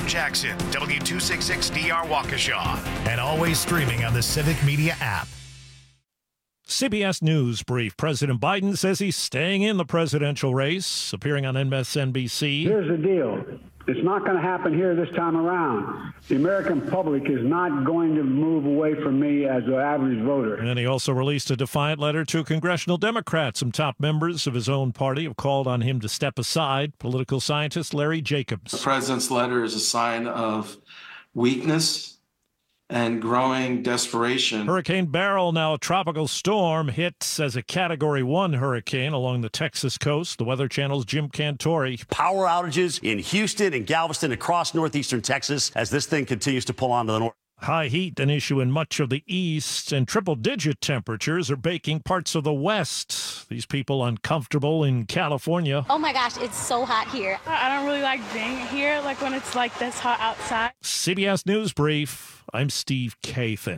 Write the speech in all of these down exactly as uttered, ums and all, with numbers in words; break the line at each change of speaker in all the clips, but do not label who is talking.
M Jackson, W two sixty-six D R Waukesha, and always streaming on the Civic Media app.
C B S News brief. President Biden says he's staying in the presidential race, appearing on M S N B C.
Here's the deal. It's not going to happen here this time around. The American public is not going to move away from me as an average voter.
And he also released a defiant letter to congressional Democrats. Some top members of his own party have called on him to step aside. Political scientist Larry Jacobs.
The president's letter is a sign of weakness and growing desperation.
Hurricane Beryl, now a tropical storm, hits as a Category one hurricane along the Texas coast. The Weather Channel's Jim Cantori.
Power outages in Houston and Galveston across northeastern Texas as this thing continues to pull on to the north.
High heat, an issue in much of the east, and triple-digit temperatures are baking parts of the west. These people uncomfortable in California.
Oh my gosh, it's so hot here.
I don't really like being here, like when it's like this hot outside.
C B S News Brief. I'm Steve Kathan.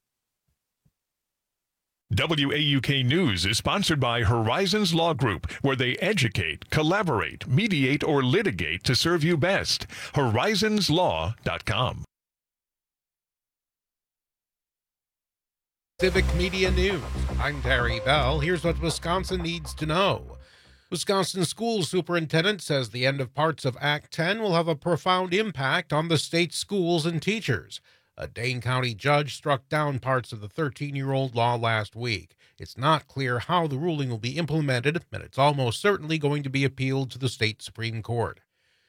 W A U K News is sponsored by Horizons Law Group, where they educate, collaborate, mediate, or litigate to serve you best. horizons law dot com.
Civic Media News. I'm Terry Bell. Here's what Wisconsin needs to know. Wisconsin school superintendent says the end of parts of Act ten will have a profound impact on the state's schools and teachers. A Dane County judge struck down parts of the thirteen-year-old law last week. It's not clear how the ruling will be implemented, and it's almost certainly going to be appealed to the state Supreme Court.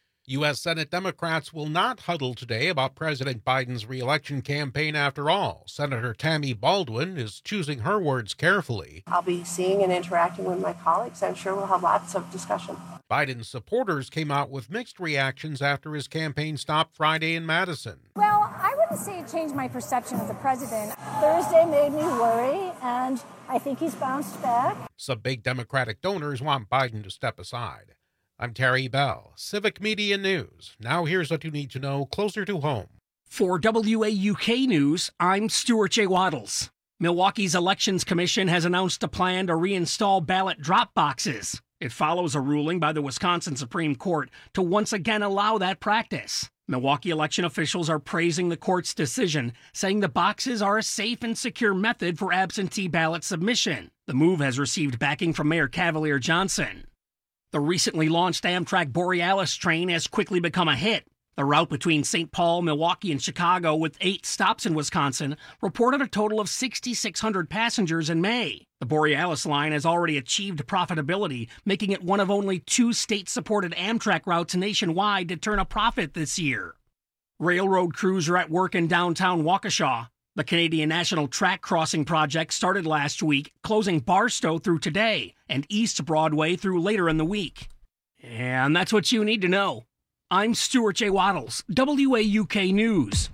U S. Senate Democrats will not huddle today about President Biden's re-election campaign after all. Senator Tammy Baldwin is choosing her words carefully.
I'll be seeing and interacting with my colleagues. I'm sure we'll have lots of discussion.
Biden's supporters came out with mixed reactions after his campaign stopped Friday in Madison.
Well, I wouldn't say it changed my perception of the president. Thursday made me worry, and I think he's bounced back.
Some big Democratic donors want Biden to step aside. I'm Terry Bell, Civic Media News. Now here's what you need to know closer to home.
For W A U K News, I'm Stuart J. Waddles. Milwaukee's Elections Commission has announced a plan to reinstall ballot drop boxes. It follows a ruling by the Wisconsin Supreme Court to once again allow that practice. Milwaukee election officials are praising the court's decision, saying the boxes are a safe and secure method for absentee ballot submission. The move has received backing from Mayor Cavalier Johnson. The recently launched Amtrak Borealis train has quickly become a hit. The route between Saint Paul, Milwaukee, and Chicago, with eight stops in Wisconsin, reported a total of six thousand six hundred passengers in May. The Borealis line has already achieved profitability, making it one of only two state-supported Amtrak routes nationwide to turn a profit this year. Railroad crews are at work in downtown Waukesha. The Canadian National Track Crossing Project started last week, closing Barstow through today and East Broadway through later in the week. And that's what you need to know. I'm Stuart J. Waddles, W A U K News.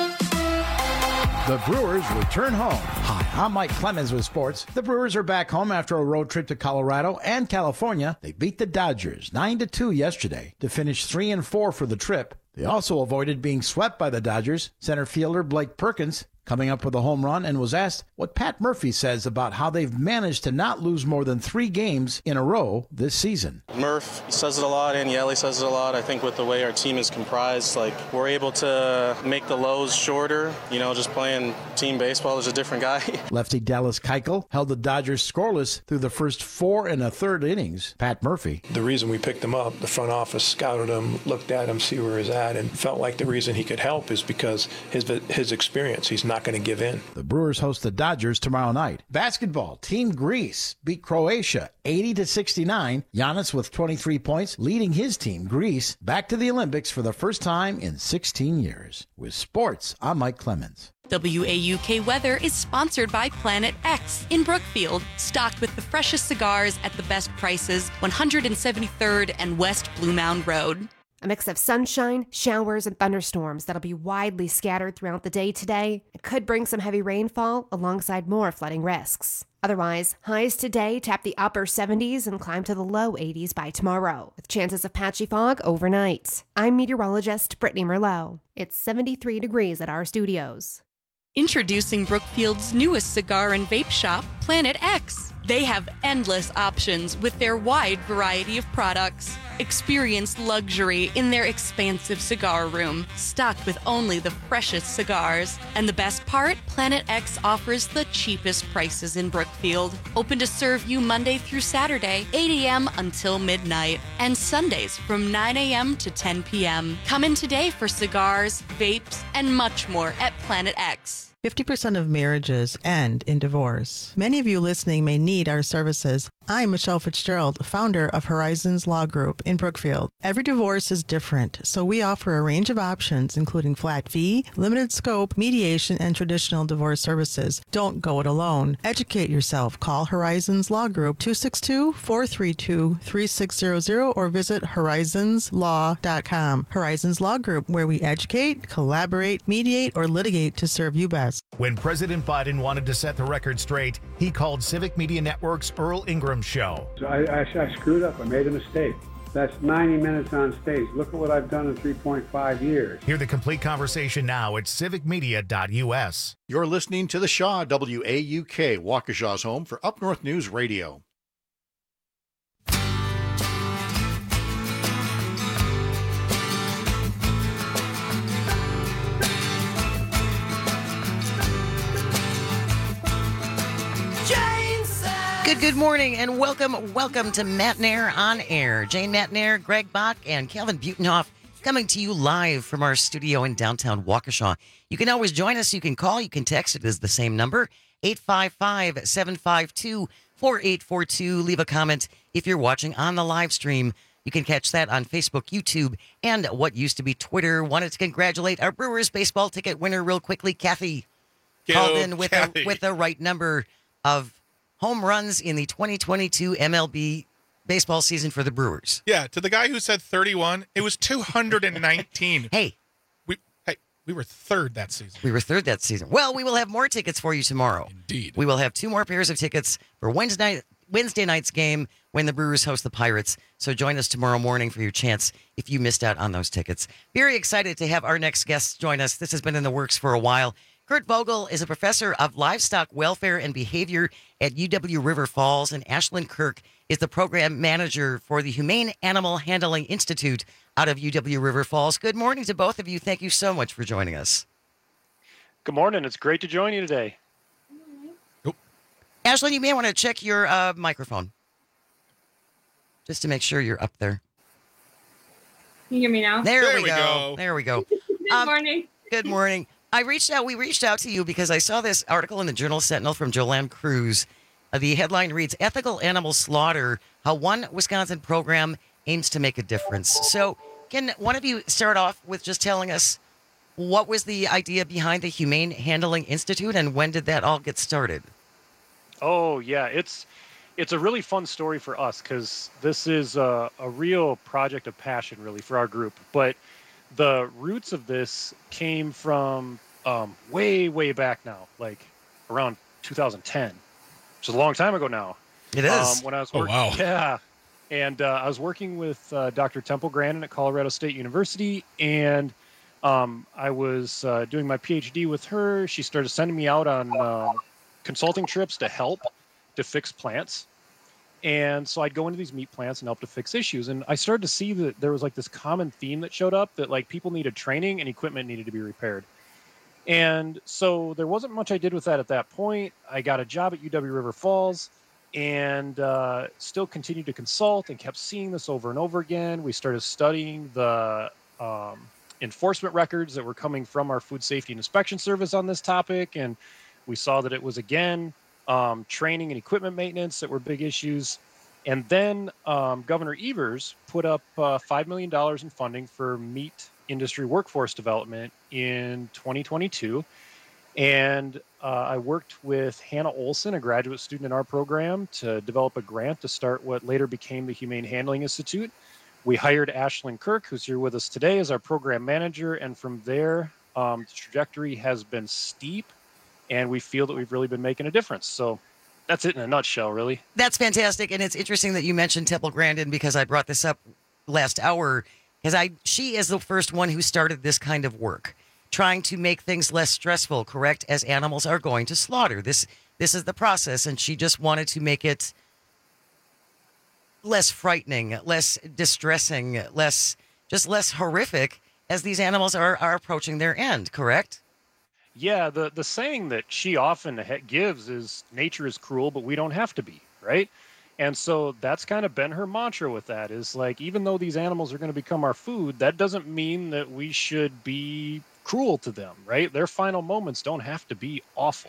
The Brewers return home. Hi, I'm Mike Clemens with sports. The Brewers are back home after a road trip to Colorado and California. They beat the Dodgers nine to two yesterday to finish three and four for the trip. They also avoided being swept by the Dodgers. Center fielder Blake Perkins coming up with a home run and was asked what Pat Murphy says about how they've managed to not lose more than three games in a row this season.
Murph says it a lot, and Yelly says it a lot. I think with the way our team is comprised, like we're able to make the lows shorter. You know, just playing team baseball, there's a different guy.
Lefty Dallas Keuchel held the Dodgers scoreless through the first four and a third innings. Pat Murphy.
The reason we picked him up, the front office scouted him, looked at him, see where he's at, and felt like the reason he could help is because his his experience. He's not going to give in.
The Brewers host the Dodgers tomorrow night. Basketball, Team Greece beat Croatia eighty to sixty-nine. Giannis with twenty-three points, leading his team, Greece, back to the Olympics for the first time in sixteen years. With sports, I'm Mike Clemens.
W A U K Weather is sponsored by Planet X in Brookfield, stocked with the freshest cigars at the best prices, one hundred seventy-third and West Blue Mound Road.
A mix of sunshine, showers, and thunderstorms that'll be widely scattered throughout the day today. It could bring some heavy rainfall alongside more flooding risks. Otherwise, highs today tap the upper seventies and climb to the low eighties by tomorrow, with chances of patchy fog overnight. I'm meteorologist Brittany Merlot. It's seventy-three degrees at our studios.
Introducing Brookfield's newest cigar and vape shop, Planet X. They have endless options with their wide variety of products. Experience luxury in their expansive cigar room, stocked with only the freshest cigars. And the best part? Planet X offers the cheapest prices in Brookfield. Open to serve you Monday through Saturday, eight a.m. until midnight, and Sundays from nine a.m. to ten p.m. Come in today for cigars, vapes, and much more at Planet X.
fifty percent of marriages end in divorce. Many of you listening may need our services. I'm Michelle Fitzgerald, founder of Horizons Law Group in Brookfield. Every divorce is different, so we offer a range of options, including flat fee, limited scope, mediation, and traditional divorce services. Don't go it alone. Educate yourself. Call Horizons Law Group two six two, four three two, three six zero zero or visit horizons law dot com. Horizons Law Group, where we educate, collaborate, mediate, or litigate to serve you best.
When President Biden wanted to set the record straight, he called Civic Media Network's Earl Ingram Show.
So I, I, I screwed up. I made a mistake. That's ninety minutes on stage. Look at what I've done in three point five years.
Hear the complete conversation now at civic media dot u s.
You're listening to The Shaw, W A U K, Waukesha's home for Up North News Radio.
Good, good morning, and welcome, welcome to Matt Nair on Air. Jane Matt Nair, Greg Bach, and Calvin Butenhoff coming to you live from our studio in downtown Waukesha. You can always join us. You can call. You can text. It is the same number, eight five five, seven five two, four eight four two. Leave a comment if you're watching on the live stream. You can catch that on Facebook, YouTube, and what used to be Twitter. Wanted to congratulate our Brewers baseball ticket winner real quickly, Kathy.
Go,
called in with
Kathy.
the with the right number of home runs in the twenty twenty-two M L B baseball season for the Brewers.
Yeah, to the guy who said thirty-one, it was two hundred nineteen.
Hey.
We hey, we were third that season.
We were third that season. Well, we will have more tickets for you tomorrow.
Indeed.
We will have two more pairs of tickets for Wednesday night, Wednesday night's game when the Brewers host the Pirates. So join us tomorrow morning for your chance if you missed out on those tickets. Very excited to have our next guest join us. This has been in the works for a while. Kurt Vogel is a professor of livestock welfare and behavior at U W River Falls, and Ashlyn Kirk is the program manager for the Humane Animal Handling Institute out of U W River Falls. Good morning to both of you. Thank you so much for joining us.
Good morning. It's great to join you today.
Oh. Ashlyn, you may want to check your uh, microphone just to make sure you're up there.
Can you hear me now?
There, there we, we go. go. There we go.
Good um, morning.
Good morning. I reached out, we reached out to you because I saw this article in the Journal Sentinel from Joanne Cruz. Uh, the headline reads, Ethical Animal Slaughter, How One Wisconsin Program Aims to Make a Difference. So can one of you start off with just telling us what was the idea behind the Humane Handling Institute and when did that all get started?
Oh, yeah, it's it's a really fun story for us because this is a, a real project of passion, really, for our group. But the roots of this came from um, way, way back now, like around two thousand ten, which is a long time ago now.
It is.
Um, when I was working,
oh, wow.
Yeah. And uh, I was working with uh, Doctor Temple Grandin at Colorado State University, and um, I was uh, doing my PhD with her. She started sending me out on uh, consulting trips to help to fix plants. And so I'd go into these meat plants and help to fix issues. And I started to see that there was like this common theme that showed up that like people needed training and equipment needed to be repaired. And so there wasn't much I did with that at that point. I got a job at U W River Falls and uh, still continued to consult and kept seeing this over and over again. We started studying the um, enforcement records that were coming from our Food Safety and Inspection Service on this topic. And we saw that it was, again, Um, training and equipment maintenance that were big issues. And then um, Governor Evers put up uh, five million dollars in funding for meat industry workforce development in twenty twenty-two. And uh, I worked with Hannah Olson, a graduate student in our program, to develop a grant to start what later became the Humane Handling Institute. We hired Ashlyn Kirk, who's here with us today, as our program manager. And from there, um, the trajectory has been steep. And we feel that we've really been making a difference. So that's it in a nutshell, really.
That's fantastic. And it's interesting that you mentioned Temple Grandin because I brought this up last hour because I she is the first one who started this kind of work, trying to make things less stressful, correct, as animals are going to slaughter. This this is the process, and she just wanted to make it less frightening, less distressing, less just less horrific as these animals are, are approaching their end, correct?
Yeah, the, the saying that she often ha- gives is nature is cruel, but we don't have to be, right? And so that's kind of been her mantra with that is like, even though these animals are going to become our food, that doesn't mean that we should be cruel to them, right? Their final moments don't have to be awful.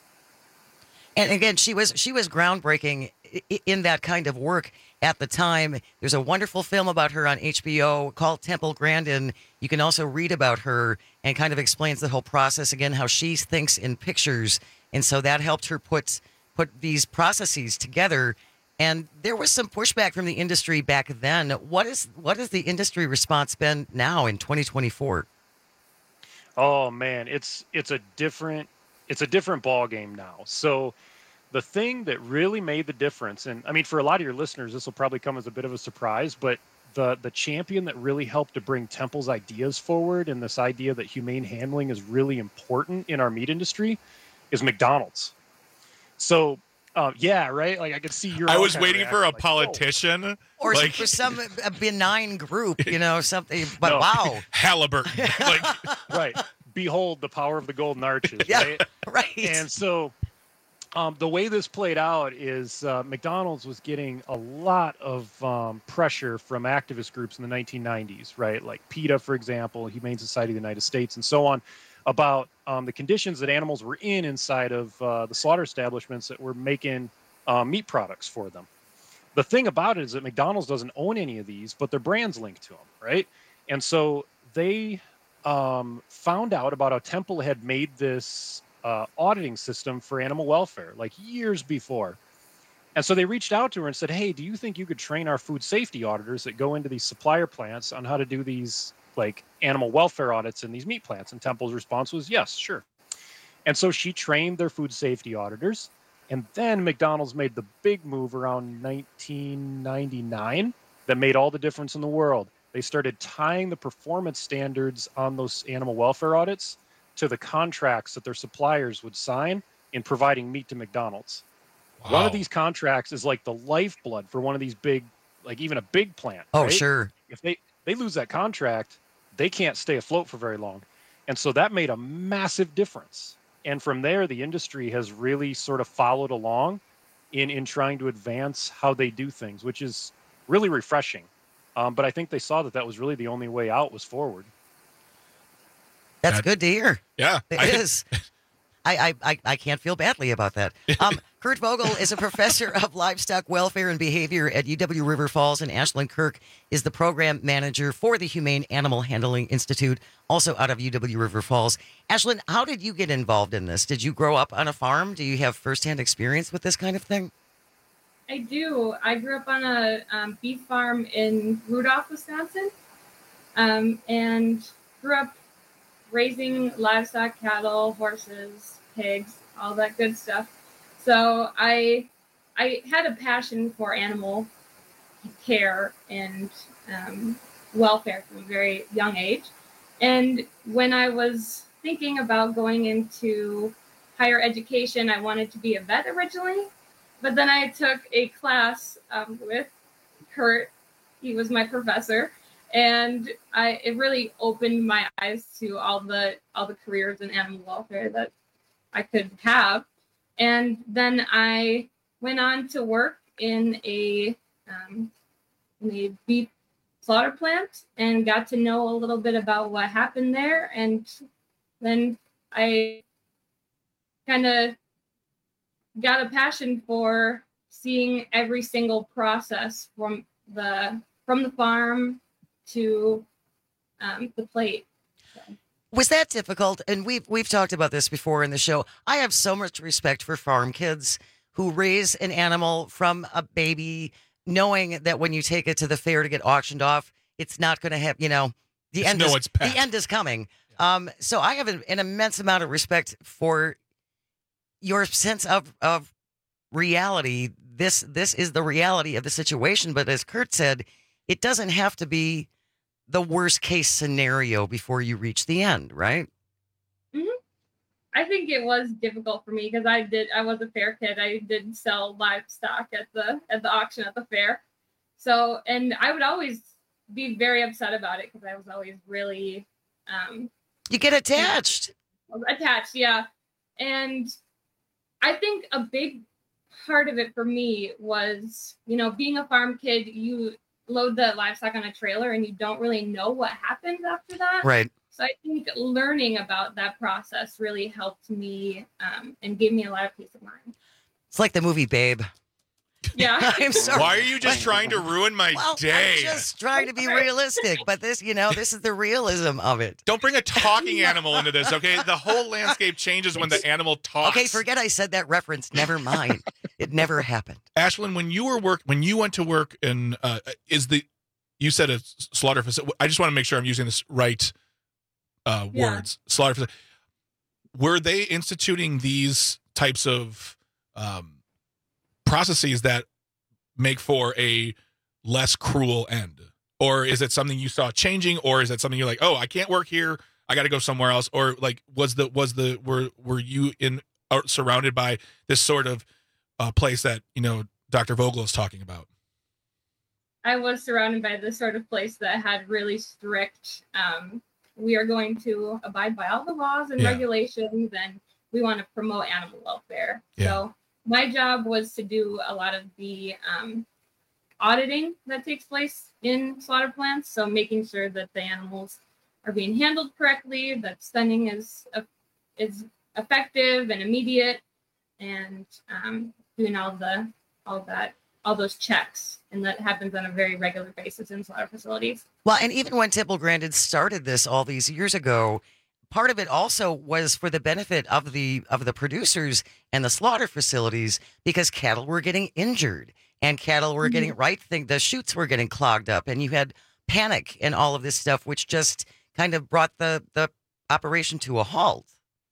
And again, she was she was groundbreaking in that kind of work at the time. There's a wonderful film about her on H B O called Temple Grandin. You can also read about her and kind of explains the whole process, again, how she thinks in pictures. And so that helped her put put these processes together. And there was some pushback from the industry back then. What is what has the industry response been now in twenty twenty-four?
Oh man, it's it's a different it's a different ball game now. So the thing that really made the difference, and I mean, for a lot of your listeners, this will probably come as a bit of a surprise, but the the champion that really helped to bring Temple's ideas forward and this idea that humane handling is really important in our meat industry is McDonald's. So, uh, yeah, right? Like I could see your.
I was waiting for a like, politician.
Oh. Or
like,
for some a benign group, you know, something, but
no,
wow.
Halliburton. Like,
right. Behold the power of the golden arches,
yeah,
right?
Right.
And so um, the way this played out is uh, McDonald's was getting a lot of um, pressure from activist groups in the nineteen nineties, right? Like PETA, for example, Humane Society of the United States, and so on, about um, the conditions that animals were in inside of uh, the slaughter establishments that were making uh, meat products for them. The thing about it is that McDonald's doesn't own any of these, but their brand's linked to them, right? And so they um, found out about how Temple had made this uh, auditing system for animal welfare, like years before. And so they reached out to her and said, hey, do you think you could train our food safety auditors that go into these supplier plants on how to do these like animal welfare audits in these meat plants? And Temple's response was, yes, sure. And so she trained their food safety auditors. And then McDonald's made the big move around nineteen ninety-nine that made all the difference in the world. They started tying the performance standards on those animal welfare audits to the contracts that their suppliers would sign in providing meat to McDonald's. Wow. One of these contracts is like the lifeblood for one of these big, like even a big plant.
Oh,
right?
sure.
If they, they lose that contract, they can't stay afloat for very long. And so that made a massive difference. And from there, the industry has really sort of followed along in, in trying to advance how they do things, which is really refreshing. Um, but I think they saw that that was really the only way out was forward.
That's that, good to hear.
Yeah.
It I, is. I, I, I can't feel badly about that. Um, Kurt Vogel is a professor of livestock welfare and behavior at U W River Falls, and Ashlyn Kirk is the program manager for the Humane Animal Handling Institute, also out of U W River Falls. Ashlyn, how did you get involved in this? Did you grow up on a farm? Do you have firsthand experience with this kind of thing?
I do. I grew up on a um, beef farm in Rudolph, Wisconsin, um, and grew up raising livestock, cattle, horses, pigs, all that good stuff. So I I had a passion for animal care and um, welfare from a very young age. And when I was thinking about going into higher education, I wanted to be a vet originally. But then I took a class um, with Kurt. He was my professor. And I it really opened my eyes to all the all the careers in animal welfare that I could have. And then I went on to work in a um, in a beef slaughter plant and got to know a little bit about what happened there. And then I kind of got a passion for seeing every single process from the from the farm to um, the plate. So.
Was that difficult? And we've we've talked about this before in the show. I have so much respect for farm kids who raise an animal from a baby, knowing that when you take it to the fair to get auctioned off, it's not going to have, you know, the
Just
end.
know
is,
it's packed.
The end is coming. Yeah. Um, so I have an, an immense amount of respect for your sense of of reality. This this is the reality of the situation. But as Kurt said, it doesn't have to be the worst case scenario before you reach the end, right?
Mm-hmm. I think it was difficult for me because I did I was a fair kid. I did sell livestock at the at the auction at the fair. So, and I would always be very upset about it because I was always really um
you get attached.
Attached, yeah. And I think a big part of it for me was, you know, being a farm kid, you load the livestock on a trailer and you don't really know what happens after that.
Right.
So I think learning about that process really helped me um, and gave me a lot of peace of mind.
It's like the movie Babe.
Yeah.
I'm sorry.
Why are you just trying to ruin my
well,
day?
I'm just trying to be realistic, but this, you know, this is the realism of it.
Don't bring a talking animal into this, okay? The whole landscape changes when the animal talks.
Okay, forget I said that reference. Never mind. It never happened.
Ashlyn, when you were work, when you went to work in, uh, is the, you said a slaughter facility. I just want to make sure I'm using this right uh,
Yeah.
words. Slaughter facility. Were they instituting these types of um, processes that make for a less cruel end? Or is it something you saw changing, or is it something you're like, oh, I can't work here, I got to go somewhere else? Or like, was the, was the, were, were you in, uh, surrounded by this sort of uh, place that, you know, Doctor Vogel is talking about?
I was surrounded by this sort of place that had really strict, um, we are going to abide by all the laws and
Yeah.
regulations, and we want to promote animal welfare.
Yeah.
So my job was to do a lot of the um, auditing that takes place in slaughter plants. So making sure that the animals are being handled correctly, that stunning is uh, is effective and immediate, and um, doing all the all that all those checks, and that happens on a very regular basis in slaughter facilities.
Well, and even when Temple Grandin started this all these years ago, part of it also was for the benefit of the of the producers and the slaughter facilities, because cattle were getting injured and cattle were getting right thing the chutes were getting clogged up, and you had panic and all of this stuff, which just kind of brought the the operation to a halt.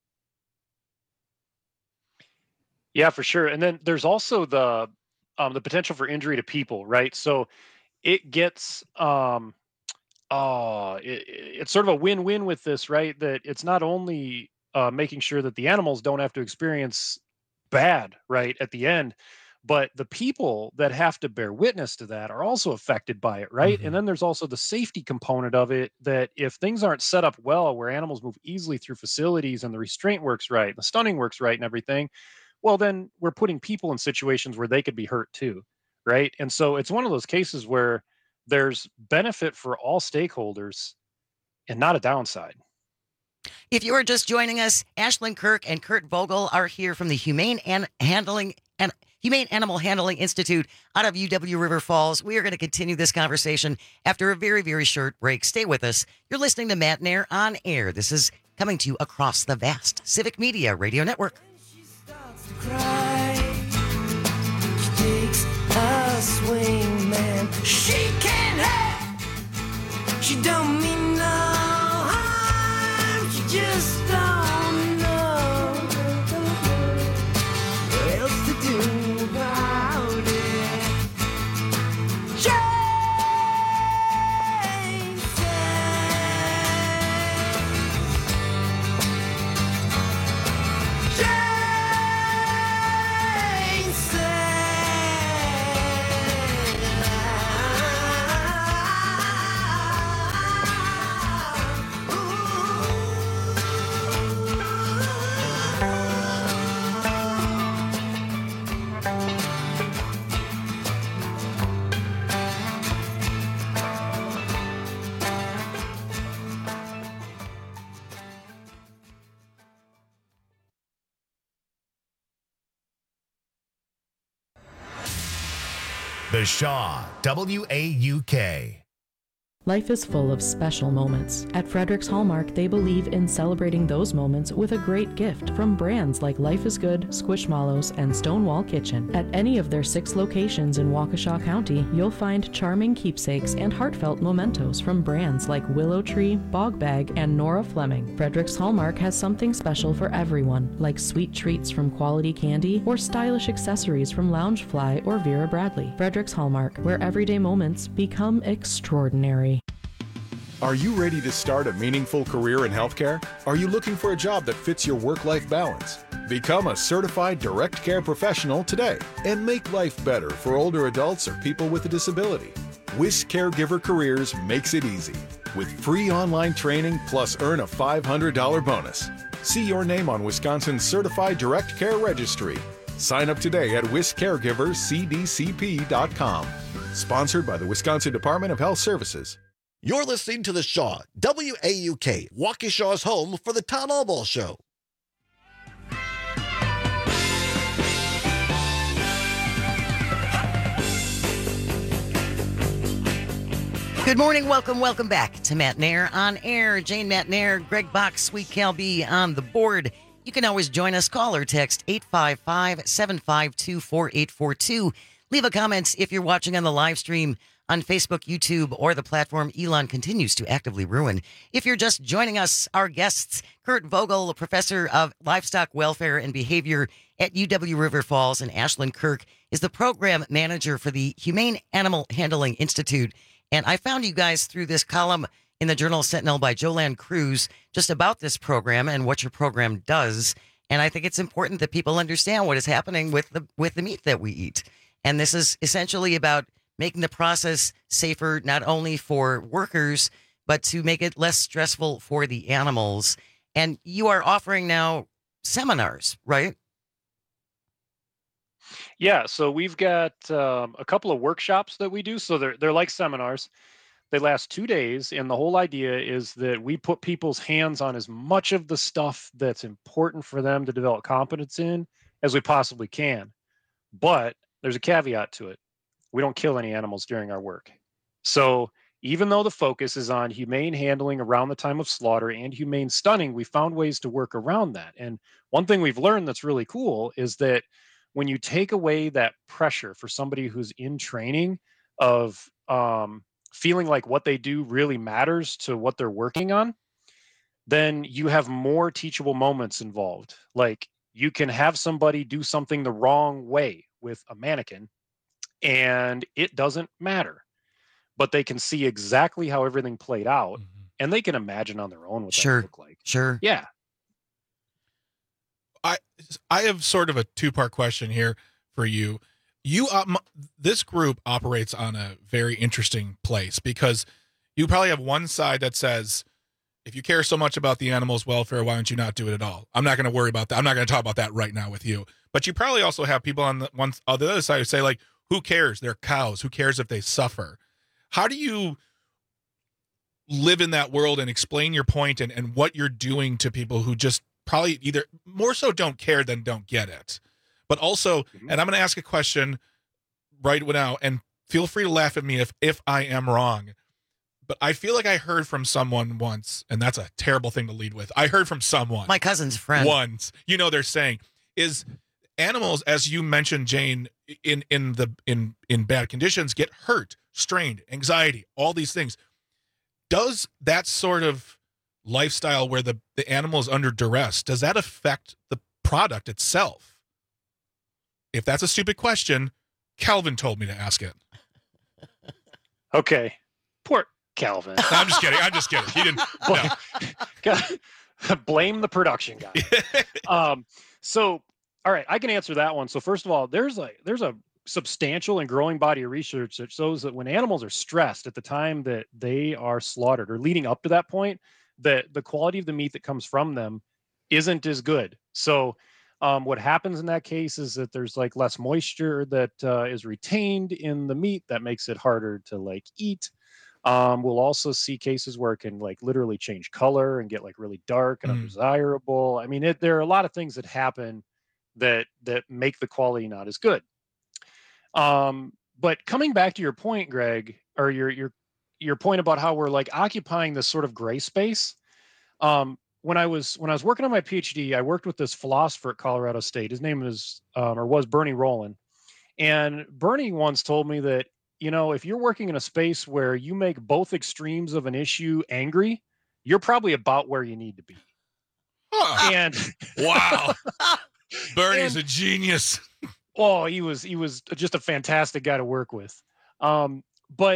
Yeah, for sure. And then there's also the um, the potential for injury to people, right? So it gets um, oh, it, it's sort of a win-win with this, right? That it's not only uh, making sure that the animals don't have to experience bad, right, at the end, but the people that have to bear witness to that are also affected by it, right?
Mm-hmm.
And then there's also the safety component of it, that if things aren't set up well, where animals move easily through facilities and the restraint works right, the stunning works right and everything, well, then we're putting people in situations where they could be hurt too, right? And so it's one of those cases where there's benefit for all stakeholders and not a downside.
If you are just joining us, Ashlyn Kirk and Kurt Vogel are here from the Humane and Handling and Humane Animal Handling Institute out of U W River Falls. We are going to continue this conversation after a very, very short break. Stay with us. You're listening to Matt Nair on air. This is coming to you across the vast Civic Media Radio Network.
Cry. She takes a swing, man. She can't help. She don't mean no harm. She just don't know what else to do about it. Jane says, Jane
The Shaw, W A U K.
Life is full of special moments. At Frederick's Hallmark, they believe in celebrating those moments with a great gift from brands like Life is Good, Squishmallows, and Stonewall Kitchen. At any of their six locations in Waukesha County, you'll find charming keepsakes and heartfelt mementos from brands like Willow Tree, Bog Bag, and Nora Fleming. Frederick's Hallmark has something special for everyone, like sweet treats from Quality Candy or stylish accessories from Loungefly or Vera Bradley. Frederick's Hallmark, where everyday moments become extraordinary.
Are you ready to start a meaningful career in healthcare? Are you looking for a job that fits your work-life balance? Become a certified direct care professional today and make life better for older adults or people with a disability. WIS Caregiver Careers makes it easy with free online training plus earn a five hundred dollars bonus. See your name on Wisconsin's Certified Direct Care Registry. Sign up today at wis caregivers c d c p dot com. Sponsored by the Wisconsin Department of Health Services.
You're listening to The Shaw, W A U K, Waukesha's home for the Tom Albaugh Show.
Good morning, welcome, welcome back to Matt Nair on air. Jane Matt Nair, Greg Bach, Sweet Cal B on the board. You can always join us. Call or text eight five five, seven five two, four eight four two. Leave a comment if you're watching on the live stream on Facebook, YouTube, or the platform Elon continues to actively ruin. If you're just joining us, our guests, Kurt Vogel, a professor of livestock welfare and behavior at U W River Falls, and Ashlyn Kirk is the program manager for the Humane Animal Handling Institute. And I found you guys through this column in the Journal Sentinel by Joanne Cruz just about this program and what your program does. And I think it's important that people understand what is happening with the with the meat that we eat. And this is essentially about making the process safer, not only for workers, but to make it less stressful for the animals. And you are offering now seminars, right?
Yeah, so we've got um, a couple of workshops that we do. So they're they're like seminars. They last two days, and the whole idea is that we put people's hands on as much of the stuff that's important for them to develop competence in as we possibly can. But there's a caveat to it. We don't kill any animals during our work. So even though the focus is on humane handling around the time of slaughter and humane stunning, we found ways to work around that. And one thing we've learned that's really cool is that when you take away that pressure for somebody who's in training of um, feeling like what they do really matters to what they're working on, then you have more teachable moments involved. Like you can have somebody do something the wrong way with a mannequin, and it doesn't matter, but they can see exactly how everything played out, mm-hmm. and they can imagine on their own what
sure.
that would look like.
Sure.
Yeah.
I I have sort of a two-part question here for you. You um, this group operates on a very interesting place because you probably have one side that says, if you care so much about the animals' welfare, why don't you not do it at all? I'm not going to worry about that. I'm not going to talk about that right now with you. But you probably also have people on the one on the other side who say, like, who cares? They're cows. Who cares if they suffer? How do you live in that world and explain your point and, and what you're doing to people who just probably either more so don't care than don't get it? But also, mm-hmm. and I'm going to ask a question right now, and feel free to laugh at me if if I am wrong. But I feel like I heard from someone once, and that's a terrible thing to lead with. I heard from someone.
My cousin's friend.
Once. You know, they're saying, is animals, as you mentioned, Jane, in, in the in in bad conditions, get hurt, strained, anxiety, all these things. Does that sort of lifestyle where the, the animal is under duress, does that affect the product itself? If that's a stupid question, Calvin told me to ask it.
Okay. Poor Calvin.
No, I'm just kidding. I'm just kidding. He didn't.
No. Blame the production guy. um, so, all right, I can answer that one. So, first of all, there's a there's a substantial and growing body of research that shows that when animals are stressed at the time that they are slaughtered or leading up to that point, that the quality of the meat that comes from them isn't as good. So, um, what happens in that case is that there's like less moisture that uh, is retained in the meat that makes it harder to like eat. Um, we'll also see cases where it can like literally change color and get like really dark and mm. undesirable. I mean, it, there are a lot of things that happen that that make the quality not as good. Um, but coming back to your point, Greg, or your your your point about how we're like occupying this sort of gray space. Um, when I was when I was working on my PhD, I worked with this philosopher at Colorado State. His name is um, or was Bernie Rowland, and Bernie once told me that, you know, if you're working in a space where you make both extremes of an issue angry, you're probably about where you need to be.
Huh.
And
wow, Bernie's
and,
a genius.
Oh, he was he was just a fantastic guy to work with. Um, but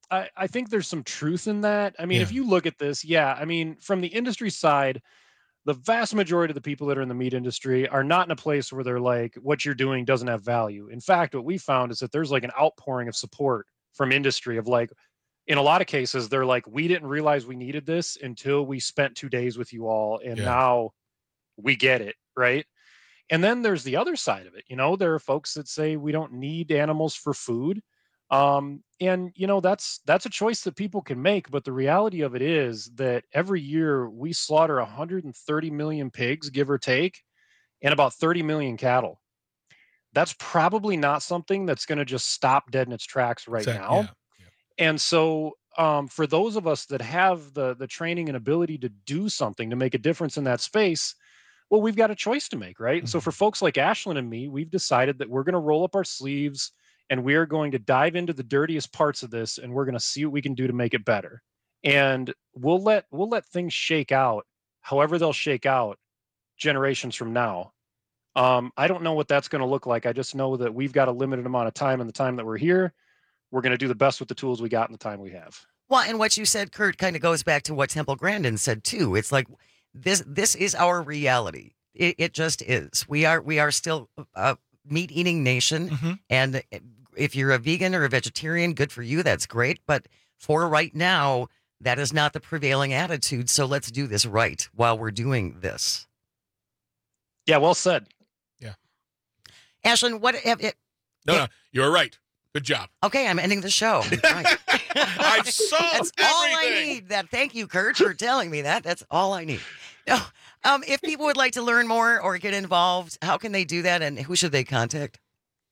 I, I think there's some truth in that. I mean,
Yeah.
if you look at this, yeah, I mean, from the industry side, the vast majority of the people that are in the meat industry are not in a place where they're like, what you're doing doesn't have value. In fact, what we found is that there's like an outpouring of support from industry of like, in a lot of cases, they're like, we didn't realize we needed this until we spent two days with you all. And
Yeah.
now we get it. Right. And then there's the other side of it. You know, there are folks that say we don't need animals for food. Um, and you know, that's that's a choice that people can make. But the reality of it is that every year we slaughter one hundred thirty million pigs, give or take, and about thirty million cattle. That's probably not something that's going to just stop dead in its tracks right
Exact-
now.
yeah.
And so um, for those of us that have the the training and ability to do something to make a difference in that space, well, we've got a choice to make, right? And so for folks like Ashlyn and me, we've decided that we're going to roll up our sleeves and we are going to dive into the dirtiest parts of this, and we're going to see what we can do to make it better. And we'll let we'll let things shake out, however they'll shake out, generations from now. Um, I don't know what that's going to look like. I just know that we've got a limited amount of time, and the time that we're here, we're going to do the best with the tools we got and the time we have.
Well, and what you said, Kurt, kind of goes back to what Temple Grandin said too. It's like this this is our reality. It, it just is. We are we are still a meat eating nation,
Mm-hmm.
and if you're a vegan or a vegetarian, good for you. That's great. But for right now, that is not the prevailing attitude. So let's do this right while we're doing this.
Yeah, well said.
Yeah.
Ashlyn, what have it?
No, no, you're right. Good job.
Okay, I'm ending the show. Right.
I saw
That's all I
everything.
need. That. Thank you, Kurt, for telling me that. That's all I need. No, um, if people would like to learn more or get involved, how can they do that, and who should they contact?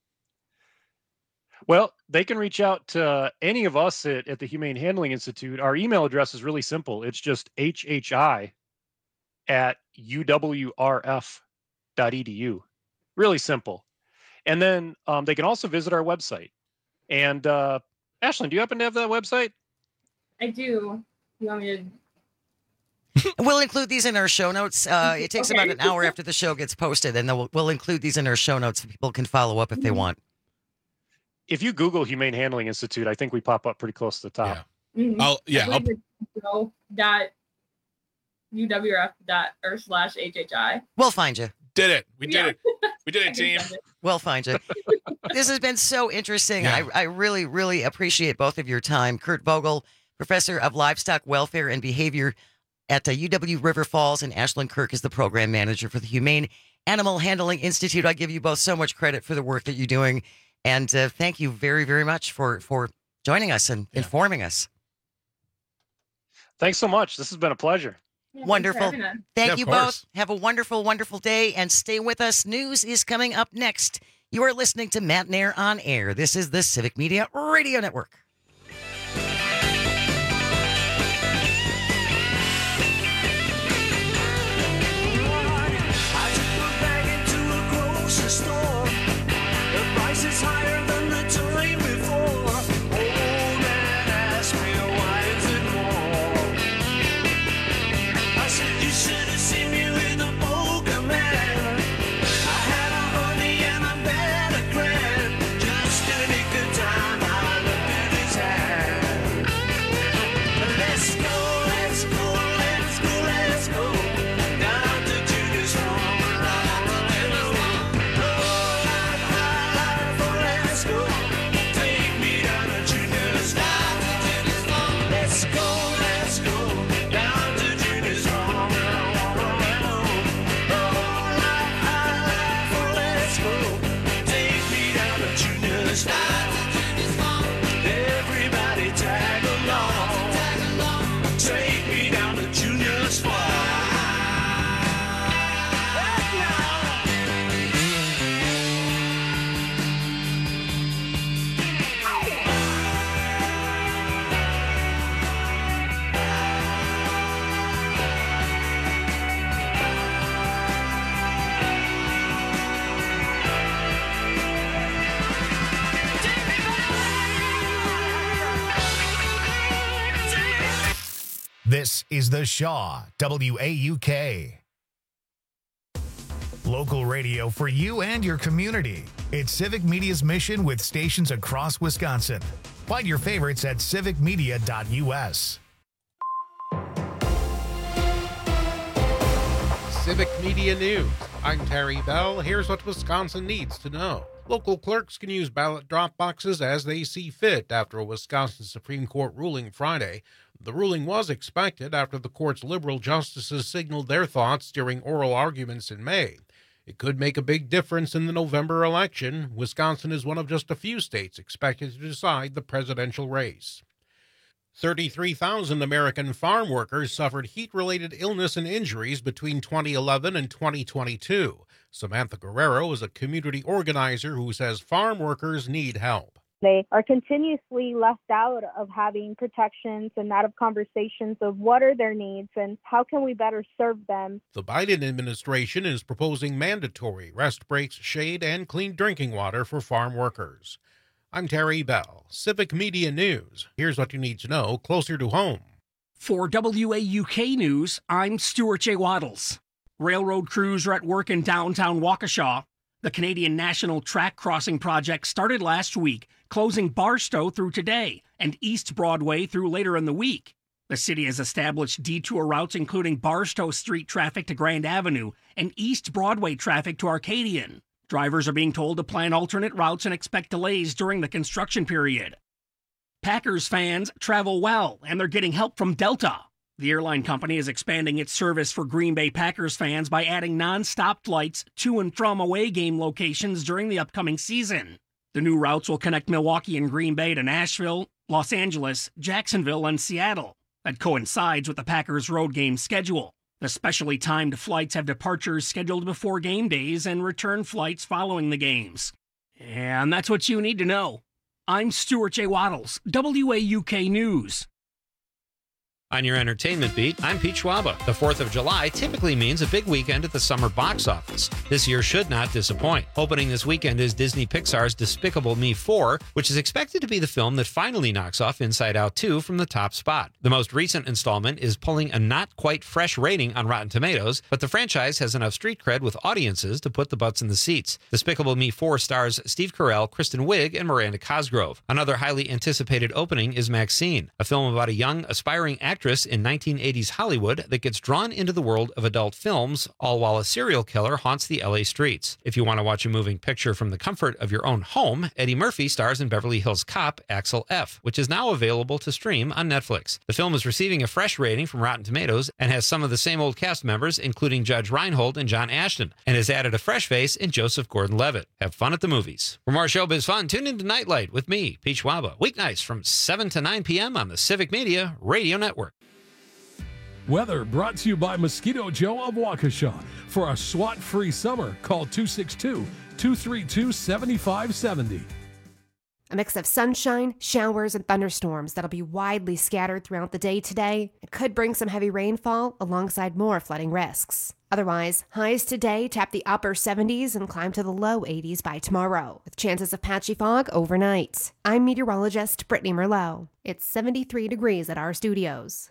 Well, they can reach out to any of us at, at the Humane Handling Institute. Our email address is really simple. It's just H H I at U W R F dot E D U. Really simple. And then um, they can also visit our website. And uh, Ashlyn, do you happen to have that website?
I do. You want me to?
We'll include these in our show notes. Uh, it takes
Okay.
about an hour after the show gets posted, and then we'll, we'll include these in our show notes so people can follow up if they want.
If you Google Humane Handling Institute, I think we pop up pretty close to the top.
Mhm.
I'll yeah.
I
I'll,
believe it's info dot U W R F dot or slash H H I.
We'll find you.
did it. We did
Yeah.
it. We did
I
it,
can
team.
send it.
We'll find you. This has been so interesting.
Yeah.
I, I really, really appreciate both of your time. Kurt Vogel, Professor of Livestock Welfare and Behavior at uh, U W River Falls, and Ashlyn Kirk is the Program Manager for the Humane Animal Handling Institute. I give you both so much credit for the work that you're doing. And uh, thank you very, very much for, for joining us and
Yeah.
informing us.
Thanks so much. This has been a pleasure.
Yeah, thanks for
Wonderful.
having us.
Thank
Yeah, of
you
course.
both. Have a wonderful, wonderful day and stay with us. News is coming up next. You are listening to Matt Nair on Air. This is the Civic Media Radio Network.
I took my bag into a grocery store. The price is higher than the time before. Old man asked me, why is it more? I said, you should have seen me with a poker man. I had a honey and a bed of grand. Just a good time, I looked at his hand. Let's go, let's go, let's go, let's go. Down to Judas Farm, around the little oh, let's go. Take me down to Judas Farm. Let's go, let's go. Down to Judas Farm, oh, let's go. Take me down to Judas Farm. Everybody tag along. Take me down to Junior's Farm.
This is the Shaw, W A U K. Local radio for you and your community. It's Civic Media's mission with stations across Wisconsin. Find your favorites at civic media dot u s.
Civic Media News. I'm Terry Bell. Here's what Wisconsin needs to know. Local clerks can use ballot drop boxes as they see fit after a Wisconsin Supreme Court ruling Friday. The ruling was expected after the court's liberal justices signaled their thoughts during oral arguments in May. It could make a big difference in the November election. Wisconsin is one of just a few states expected to decide the presidential race. thirty-three thousand American farm workers suffered heat-related illness and injuries between twenty eleven and twenty twenty-two. Samantha Guerrero is a community organizer who says farm workers need help.
They are continuously left out of having protections and out of conversations of what are their needs and how can we better serve them.
The Biden administration is proposing mandatory rest breaks, shade, and clean drinking water for farm workers. I'm Terry Bell, Civic Media News. Here's what you need to know closer to home.
For W A U K News, I'm Stuart J. Waddles. Railroad crews are at work in downtown Waukesha. The Canadian National Track Crossing Project started last week, closing Barstow through today and East Broadway through later in the week. The city has established detour routes including Barstow Street traffic to Grand Avenue and East Broadway traffic to Arcadian. Drivers are being told to plan alternate routes and expect delays during the construction period. Packers fans travel well, and they're getting help from Delta. The airline company is expanding its service for Green Bay Packers fans by adding non-stop flights to and from away game locations during the upcoming season. The new routes will connect Milwaukee and Green Bay to Nashville, Los Angeles, Jacksonville, and Seattle. That coincides with the Packers' road game schedule. The specially timed flights have departures scheduled before game days and return flights following the games. And that's what you need to know. I'm Stuart J. Waddles, W A U K News.
On your entertainment beat, I'm Pete Schwaba. The fourth of July typically means a big weekend at the summer box office. This year should not disappoint. Opening this weekend is Disney Pixar's Despicable Me four, which is expected to be the film that finally knocks off Inside Out two from the top spot. The most recent installment is pulling a not quite fresh rating on Rotten Tomatoes, but the franchise has enough street cred with audiences to put the butts in the seats. Despicable Me four stars Steve Carell, Kristen Wiig, and Miranda Cosgrove. Another highly anticipated opening is Maxine, a film about a young, aspiring actress in nineteen eighties Hollywood that gets drawn into the world of adult films, all while a serial killer haunts the L A streets. If you want to watch a moving picture from the comfort of your own home, Eddie Murphy stars in Beverly Hills Cop, Axel F., which is now available to stream on Netflix. The film is receiving a fresh rating from Rotten Tomatoes and has some of the same old cast members, including Judge Reinhold and John Ashton, and has added a fresh face in Joseph Gordon-Levitt. Have fun at the movies. For more showbiz fun, tune into Nightlight with me, Pete Schwaba, weeknights from seven to nine p.m. on the Civic Media Radio Network.
Weather brought to you by Mosquito Joe of Waukesha. For a SWAT-free summer, call two six two, two three two, seven five seven zero.
A mix of sunshine, showers, and thunderstorms that'll be widely scattered throughout the day today. It could bring some heavy rainfall alongside more flooding risks. Otherwise, highs today tap the upper seventies and climb to the low eighties by tomorrow, with chances of patchy fog overnight. I'm meteorologist Brittany Merlot. It's seventy-three degrees at our studios.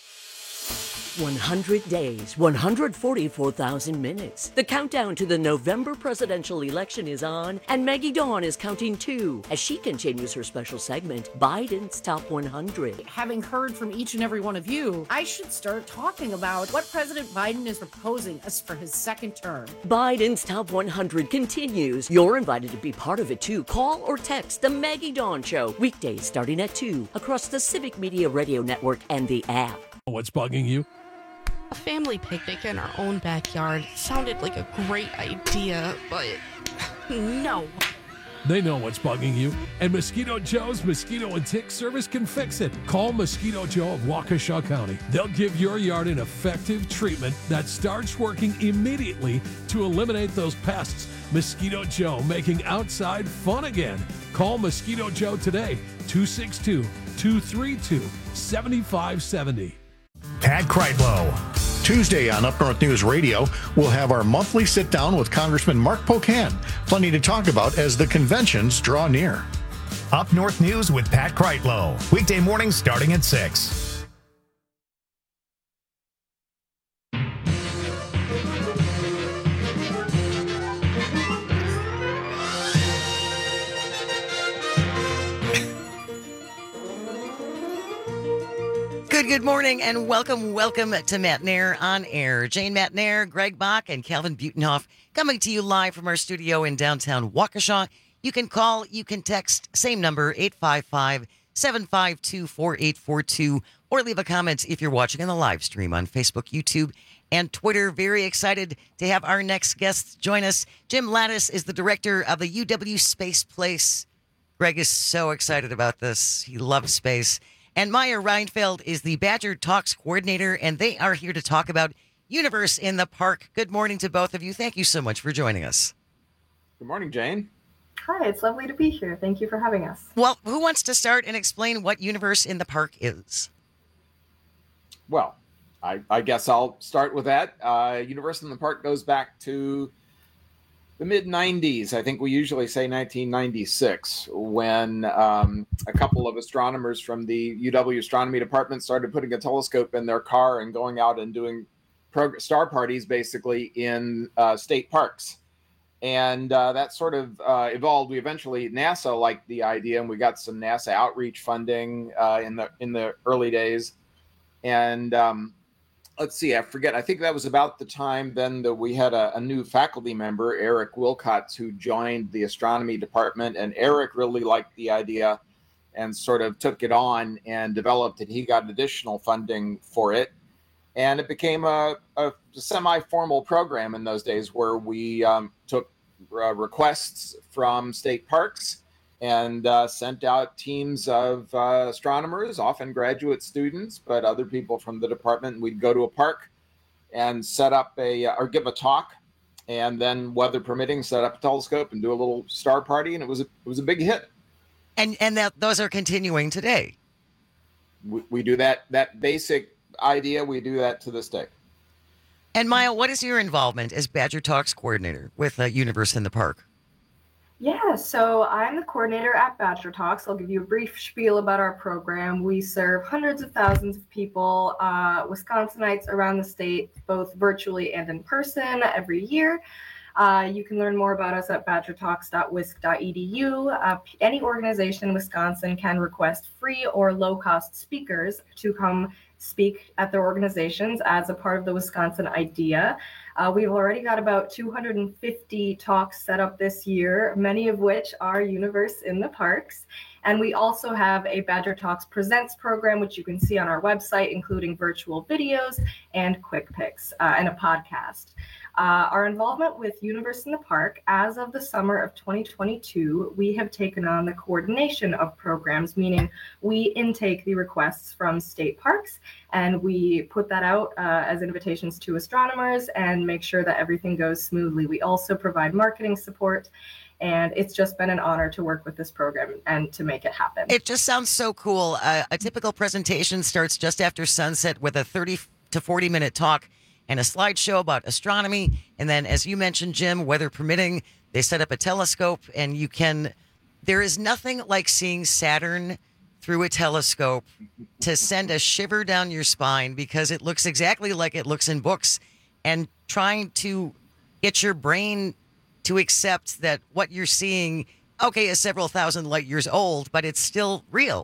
one hundred days, one hundred forty-four thousand minutes. The countdown to the November presidential election is on, and Maggie Dawn is counting too as she continues her special segment, Biden's Top one hundred.
Having heard from each and every one of you, I should start talking about what President Biden is proposing us for his second term.
Biden's Top one hundred continues. You're invited to be part of it too. Call or text The Maggie Dawn Show, weekdays starting at two, across the Civic Media Radio Network and the app.
What's bugging you?
A family picnic in our own backyard sounded like a great idea, but no.
They know what's bugging you, and Mosquito Joe's Mosquito and Tick Service can fix it. Call Mosquito Joe of Waukesha County. They'll give your yard an effective treatment that starts working immediately to eliminate those pests. Mosquito Joe, making outside fun again. Call Mosquito Joe today, two six two, two three two, seven five seven zero.
Pat Kreitlow.
Tuesday on Up North News Radio, we'll have our monthly sit-down with Congressman Mark Pocan. Plenty to talk about as the conventions draw near.
Up North News with Pat Kreitlow. Weekday mornings starting at six.
good morning and welcome, welcome to Matt Nair on Air. Jane Matt Nair, Greg Bach, and Calvin Butenhoff coming to you live from our studio in downtown Waukesha. You can call, you can text, same number, eight five five, seven five two, four eight four two, or leave a comment if you're watching on the live stream on Facebook, YouTube, and Twitter. Very excited to have our next guest join us. Jim Lattis is the director of the U W Space Place. Greg is so excited about this. He loves space. And Maya Reinfeld is the Badger Talks coordinator, and they are here to talk about Universe in the Park. Good morning to both of you. Thank you so much for joining us.
Good morning, Jane.
Hi, it's lovely to be here. Thank you for having us.
Well, who wants to start and explain what Universe in the Park is?
Well, I, I guess I'll start with that. Uh, Universe in the Park goes back to the mid nineties. I think we usually say nineteen ninety-six, when um, a couple of astronomers from the U W Astronomy Department started putting a telescope in their car and going out and doing prog- star parties, basically, in uh, state parks. And uh, that sort of uh, evolved. We eventually, NASA liked the idea, and we got some NASA outreach funding uh, in the in the early days. And um, let's see, I forget. I think that was about the time then that we had a, a new faculty member, Eric Wilcox, who joined the astronomy department. And Eric really liked the idea and sort of took it on and developed it. He got additional funding for it. And it became a, a semi-formal program in those days where we um, took uh, requests from state parks and uh, sent out teams of uh, astronomers, often graduate students, but other people from the department. We'd go to a park and set up a, or give a talk, and then, weather permitting, set up a telescope and do a little star party, and it was a, it was a big hit.
And and that those are continuing today.
We, we do that that basic idea. We do that to this day.
And Maya, what is your involvement as Badger Talks coordinator with uh, Universe in the Park?
Yeah, so I'm the coordinator at Badger Talks. I'll give you a brief spiel about our program. We serve hundreds of thousands of people, uh, Wisconsinites around the state, both virtually and in person every year. Uh, you can learn more about us at badger talks dot wisc dot e d u. Uh, any organization in Wisconsin can request free or low-cost speakers to come speak at their organizations as a part of the Wisconsin idea. Uh, we've already got about two hundred fifty talks set up this year, many of which are Universe in the Parks. And we also have a Badger Talks Presents program, which you can see on our website, including virtual videos and quick picks uh, and a podcast. Uh, our involvement with Universe in the Park, as of the summer of twenty twenty-two, we have taken on the coordination of programs, meaning we intake the requests from state parks and we put that out uh, as invitations to astronomers and make sure that everything goes smoothly. We also provide marketing support, and it's just been an honor to work with this program and to make it happen.
It just sounds so cool. Uh, a typical presentation starts just after sunset with a thirty to forty minute talk and a slideshow about astronomy. And then, as you mentioned, Jim, weather permitting, they set up a telescope, and you can, there is nothing like seeing Saturn through a telescope to send a shiver down your spine, because it looks exactly like it looks in books, and trying to get your brain to accept that what you're seeing, okay, is several thousand light years old, but it's still real.